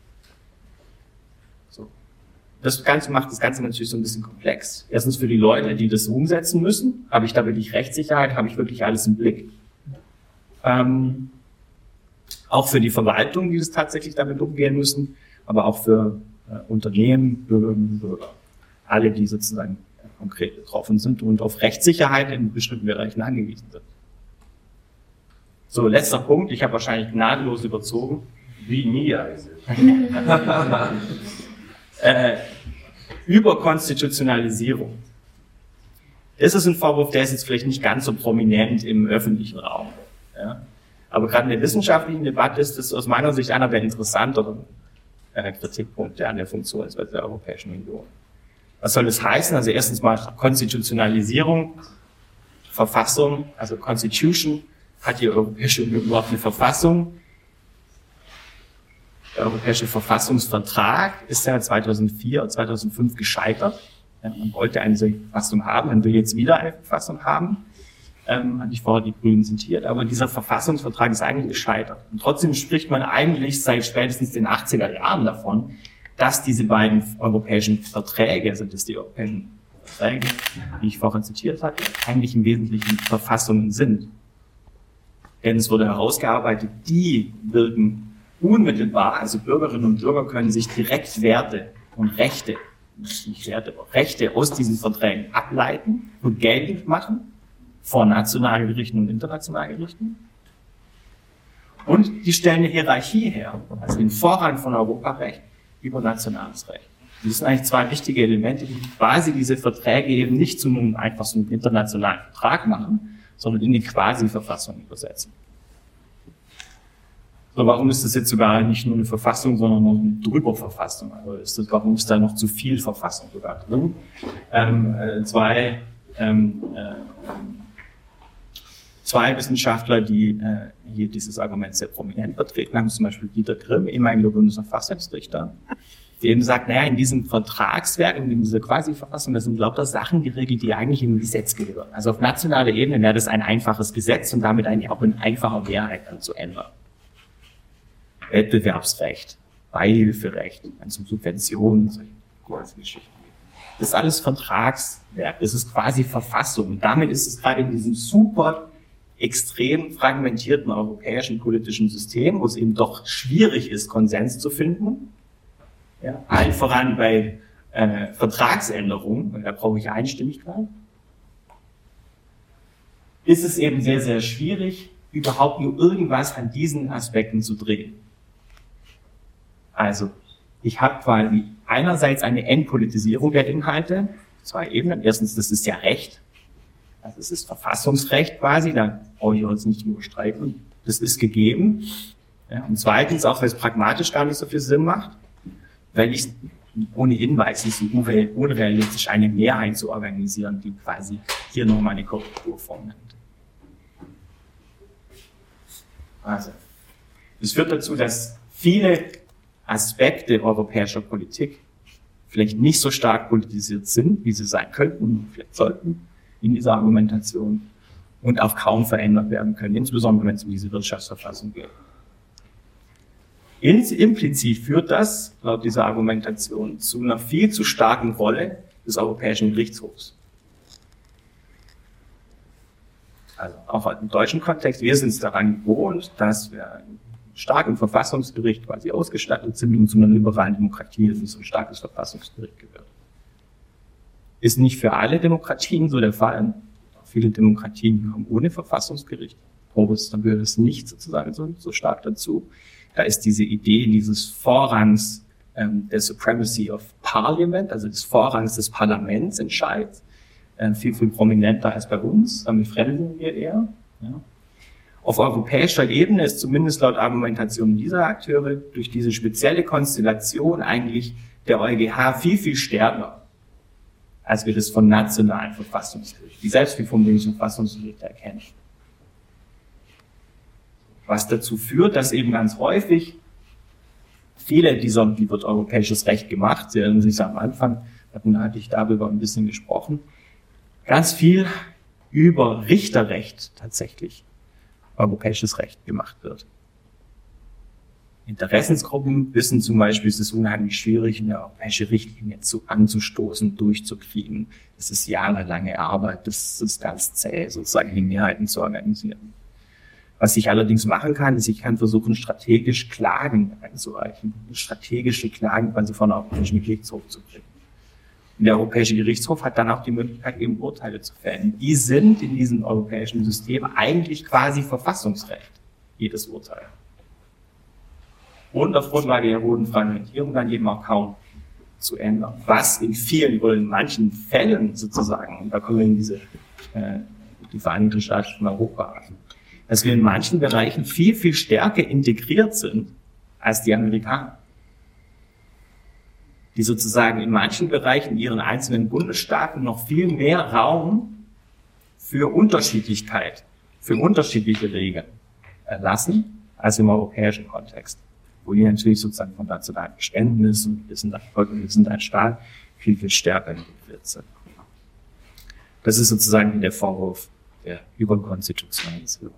So. Das Ganze macht das Ganze natürlich so ein bisschen komplex. Erstens für die Leute, die das umsetzen müssen, habe ich da wirklich Rechtssicherheit, habe ich wirklich alles im Blick. Ähm, auch für die Verwaltung, die das tatsächlich damit umgehen müssen, aber auch für äh, Unternehmen, Bürgerinnen und Bürger. Alle, die sozusagen äh, konkret betroffen sind und auf Rechtssicherheit in bestimmten Bereichen angewiesen sind. So, letzter Punkt. Ich habe wahrscheinlich gnadenlos überzogen. Wie nie. äh, Überkonstitutionalisierung. Das ist ein Vorwurf, der ist jetzt vielleicht nicht ganz so prominent im öffentlichen Raum. Ja? Aber gerade in der wissenschaftlichen Debatte ist das aus meiner Sicht einer der interessanteren äh, Kritikpunkte an der Funktionsweise der Europäischen Union. Was soll das heißen? Also erstens mal Konstitutionalisierung, Verfassung, also Constitution. Hat die Europäische Union überhaupt eine Verfassung? Der Europäische Verfassungsvertrag ist ja zweitausendvier, zweitausendfünf gescheitert. Ja, man wollte eine solche Verfassung haben, man will jetzt wieder eine Verfassung haben. Ähm, hatte ich vorher die Grünen zitiert, aber dieser Verfassungsvertrag ist eigentlich gescheitert. Und trotzdem spricht man eigentlich seit spätestens den achtziger Jahren davon, dass diese beiden europäischen Verträge, also dass die europäischen Verträge, die ich vorher zitiert hatte, eigentlich im Wesentlichen Verfassungen sind. Denn es wurde herausgearbeitet, die wirken unmittelbar, also Bürgerinnen und Bürger können sich direkt Werte und Rechte, nicht Werte, aber Rechte aus diesen Verträgen ableiten und geltend machen vor nationalen Gerichten und internationalen Gerichten. Und die stellen eine Hierarchie her, also den Vorrang von Europarecht über nationales Recht. Das sind eigentlich zwei wichtige Elemente, die quasi diese Verträge eben nicht zu einem einfach so einem internationalen Vertrag machen, sondern in die Quasi-Verfassung übersetzen. So, warum ist das jetzt sogar nicht nur eine Verfassung, sondern noch eine Drüberverfassung? Also ist das, warum ist da noch zu viel Verfassung sogar drin? Ähm, äh, zwei, ähm, äh, zwei Wissenschaftler, die äh, hier dieses Argument sehr prominent vertreten haben, zum Beispiel Dieter Grimm, ehemaliger Bundesverfassungsrichter, der eben sagt, naja, in diesem Vertragswerk, in dieser Quasi-Verfassung, da sind lauter Sachen geregelt, die eigentlich in ein Gesetz gehören. Also auf nationaler Ebene wäre das ein einfaches Gesetz und damit eigentlich auch in einfacher Mehrheit dann zu ändern. Wettbewerbsrecht, Beihilferecht, also Subventionen, solche ganzen Geschichten. Das ist alles Vertragswerk, das ist quasi Verfassung. Und damit ist es gerade in diesem super extrem fragmentierten europäischen politischen System, wo es eben doch schwierig ist, Konsens zu finden. Ja, allen voran bei äh, Vertragsänderungen, da brauche ich Einstimmigkeit, ist es eben sehr, sehr schwierig, überhaupt nur irgendwas an diesen Aspekten zu drehen. Also, ich habe quasi einerseits eine Entpolitisierung der Inhalte, zwei Ebenen. Erstens, das ist ja Recht. Also es ist Verfassungsrecht quasi, da brauche ich uns nicht nur streiten. Das ist gegeben. Ja, und zweitens, auch weil es pragmatisch gar nicht so viel Sinn macht, weil ich ohnehin weiß, es ist unrealistisch, eine Mehrheit zu organisieren, die quasi hier nochmal eine Korrektur vornimmt. Also, das führt dazu, dass viele Aspekte europäischer Politik vielleicht nicht so stark politisiert sind, wie sie sein könnten, vielleicht sollten in dieser Argumentation und auch kaum verändert werden können, insbesondere wenn es um diese Wirtschaftsverfassung geht. Implizit führt das, laut dieser Argumentation, zu einer viel zu starken Rolle des Europäischen Gerichtshofs. Also auch im deutschen Kontext, wir sind es daran gewohnt, dass wir stark im Verfassungsgericht quasi ausgestattet sind und zu einer liberalen Demokratie ist nicht so ein starkes Verfassungsgericht gehört. Ist nicht für alle Demokratien so der Fall. Viele Demokratien haben ohne Verfassungsgericht. Probestam gehört es nicht sozusagen so, so stark dazu. Da ist diese Idee dieses Vorrangs ähm, der Supremacy of Parliament, also des Vorrangs des Parlaments entscheidet, äh, viel, viel prominenter als bei uns. Damit fremden wir eher. Ja. Auf europäischer Ebene ist zumindest laut Argumentation dieser Akteure durch diese spezielle Konstellation eigentlich der EuGH viel, viel stärker, als wir das von nationalen Verfassungsgerichten, die selbst wie vom Bundesverfassungsgericht erkennen. Was dazu führt, dass eben ganz häufig viele dieser, wie wird europäisches Recht gemacht, Sie erinnern sich am Anfang, da hatte ich darüber ein bisschen gesprochen, ganz viel über Richterrecht tatsächlich europäisches Recht gemacht wird. Interessensgruppen wissen zum Beispiel, es ist unheimlich schwierig, eine europäische Richtlinie zu, anzustoßen, durchzukriegen. Es ist jahrelange Arbeit, das ist ganz zäh, sozusagen die Mehrheiten zu organisieren. Was ich allerdings machen kann, ist, ich kann versuchen, strategisch Klagen einzureichen, strategische Klagen quasi von der Europäischen Gerichtshof zu bringen. Und der Europäische Gerichtshof hat dann auch die Möglichkeit, eben Urteile zu fällen. Die sind in diesem europäischen System eigentlich quasi Verfassungsrecht, jedes Urteil. Und auf Grundlage der hohen Fragmentierung dann eben auch kaum zu ändern. Was in vielen oder in manchen Fällen sozusagen, und da kommen wir in diese, äh, die Vereinigten Staaten von Europa an, dass wir in manchen Bereichen viel, viel stärker integriert sind als die Amerikaner, die sozusagen in manchen Bereichen in ihren einzelnen Bundesstaaten noch viel mehr Raum für Unterschiedlichkeit, für unterschiedliche Regeln erlassen, als im europäischen Kontext, wo die natürlich sozusagen von nationalem Verständnis und wir sind ein Volk und wir sind ein Staat viel, viel stärker integriert sind. Das ist sozusagen der Vorwurf der Überkonstitutionalisierung.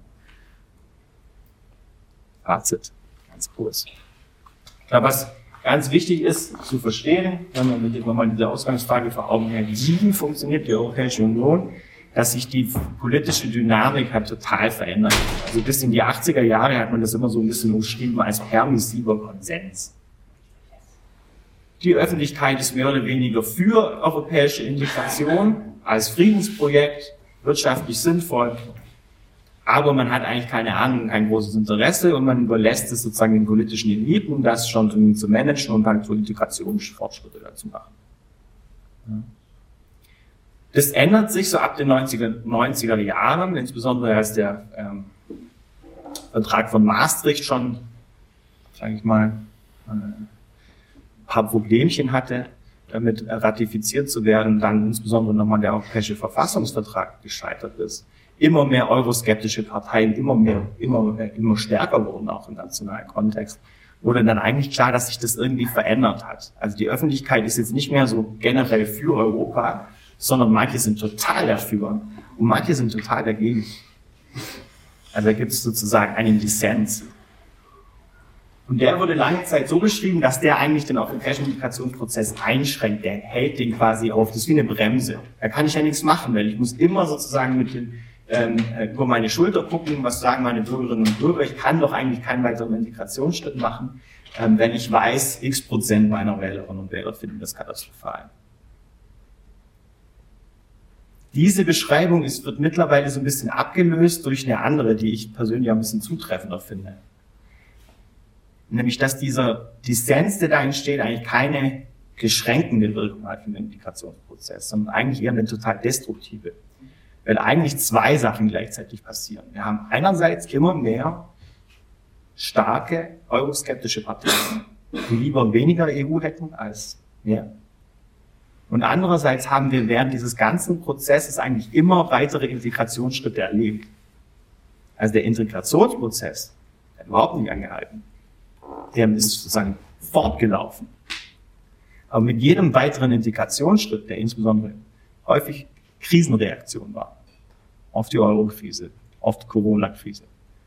Fazit, ganz kurz. Ja, was ganz wichtig ist zu verstehen, wenn man mit mal diese Ausgangsfrage vor Augen hält, wie funktioniert die Europäische Union, dass sich die politische Dynamik halt total verändert. Also bis in die achtziger Jahre hat man das immer so ein bisschen umschrieben als permissiver Konsens. Die Öffentlichkeit ist mehr oder weniger für europäische Integration als Friedensprojekt, wirtschaftlich sinnvoll, aber man hat eigentlich keine Ahnung, kein großes Interesse und man überlässt es sozusagen den politischen Eliten, um das schon irgendwie zu managen und dann so Integrationsfortschritte dazu machen. Ja. Das ändert sich so ab den neunziger Jahren, insbesondere als der ähm, Vertrag von Maastricht schon, sage ich mal, ein paar Problemchen hatte, damit ratifiziert zu werden, dann insbesondere nochmal der Europäische Verfassungsvertrag gescheitert ist. Immer mehr euroskeptische Parteien, immer mehr, immer, immer stärker wurden, auch im nationalen Kontext, wurde dann eigentlich klar, dass sich das irgendwie verändert hat. Also die Öffentlichkeit ist jetzt nicht mehr so generell für Europa, sondern manche sind total dafür und manche sind total dagegen. Also da gibt es sozusagen einen Dissens. Und der wurde lange Zeit so beschrieben, dass der eigentlich den europäischen Integrationsprozess einschränkt. Der hält den quasi auf. Das ist wie eine Bremse. Da kann ich ja nichts machen, weil ich muss immer sozusagen mit den ähm, über meine Schulter gucken, was sagen meine Bürgerinnen und Bürger. Ich kann doch eigentlich keinen weiteren Integrationsschritt machen, ähm, wenn ich weiß, x Prozent meiner Wählerinnen und Wähler finden das katastrophal. Diese Beschreibung ist, wird mittlerweile so ein bisschen abgelöst durch eine andere, die ich persönlich ein bisschen zutreffender finde. Nämlich, dass dieser Dissens, der da entsteht, eigentlich keine geschränkende Wirkung hat für den Integrationsprozess, sondern eigentlich eher eine total destruktive. Weil eigentlich zwei Sachen gleichzeitig passieren. Wir haben einerseits immer mehr starke euroskeptische Parteien, die lieber weniger E U hätten als mehr. Und andererseits haben wir während dieses ganzen Prozesses eigentlich immer weitere Integrationsschritte erlebt. Also der Integrationsprozess hat überhaupt nicht angehalten. Der ist sozusagen fortgelaufen. Aber mit jedem weiteren Integrationsschritt, der insbesondere häufig Krisenreaktion war, auf die Euro-Krise, auf die Corona-Krise,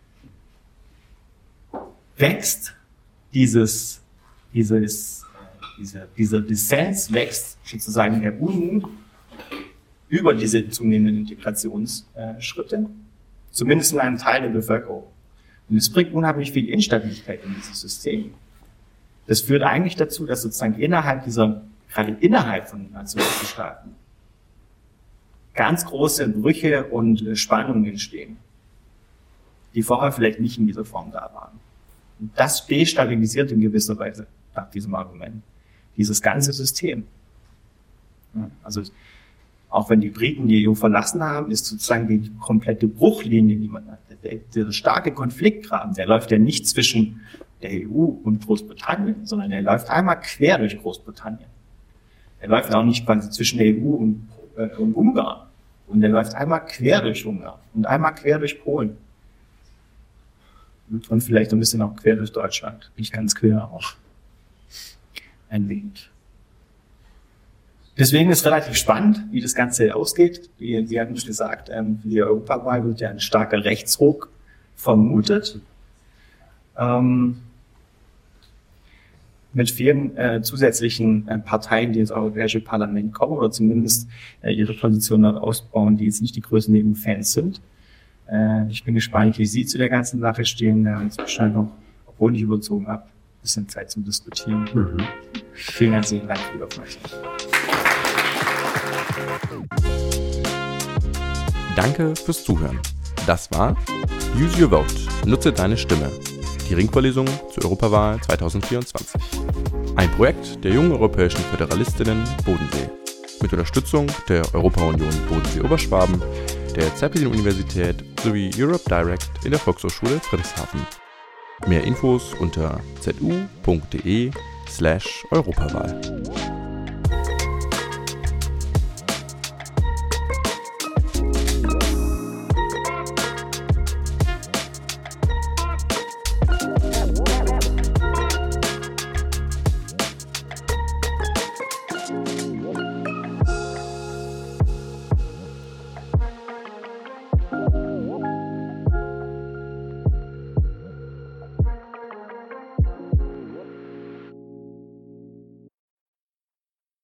wächst dieses, dieses, dieser, dieser Dissens, wächst sozusagen der Unmut über diese zunehmenden Integrationsschritte, zumindest in einem Teil der Bevölkerung. Und es bringt unheimlich viel Instabilität in dieses System. Das führt eigentlich dazu, dass sozusagen innerhalb dieser, gerade innerhalb von Nationalstaaten, ganz große Brüche und Spannungen entstehen, die vorher vielleicht nicht in dieser Form da waren. Und das destabilisiert in gewisser Weise, nach diesem Argument, dieses ganze System. Also, auch wenn die Briten die E U verlassen haben, ist sozusagen die komplette Bruchlinie, die man hat. Der, der starke Konfliktgraben, der läuft ja nicht zwischen der E U und Großbritannien, sondern der läuft einmal quer durch Großbritannien. Der läuft auch nicht quasi zwischen der E U und, äh, und Ungarn. Und der läuft einmal quer durch Ungarn und einmal quer durch Polen. Und vielleicht ein bisschen auch quer durch Deutschland. Nicht ganz quer auch. Ein wenig. Deswegen ist relativ spannend, wie das Ganze ausgeht. Wie Sie hatten schon gesagt, ähm, für die Europawahl wird ja ein starker Rechtsruck vermutet. Ähm, mit vielen äh, zusätzlichen äh, Parteien, die ins Europäische Parlament kommen oder zumindest äh, ihre Position dort ausbauen, die jetzt nicht die größten E U-Fans sind. Äh, ich bin gespannt, wie Sie zu der ganzen Sache stehen. Wir haben jetzt wahrscheinlich noch, obwohl ich überzogen habe, ein bisschen Zeit zum Diskutieren. Mhm. Vielen herzlichen Dank für die Aufmerksamkeit. Danke fürs Zuhören. Das war Use Your Vote. Nutze deine Stimme. Die Ringvorlesung zur Europawahl zwanzig vierundzwanzig. Ein Projekt der Jungen Europäischen Föderalistinnen Bodensee. Mit Unterstützung der Europa-Union Bodensee-Oberschwaben, der Zeppelin-Universität sowie Europe Direct in der Volkshochschule Friedrichshafen. Mehr Infos unter zu punkt de slash Europawahl.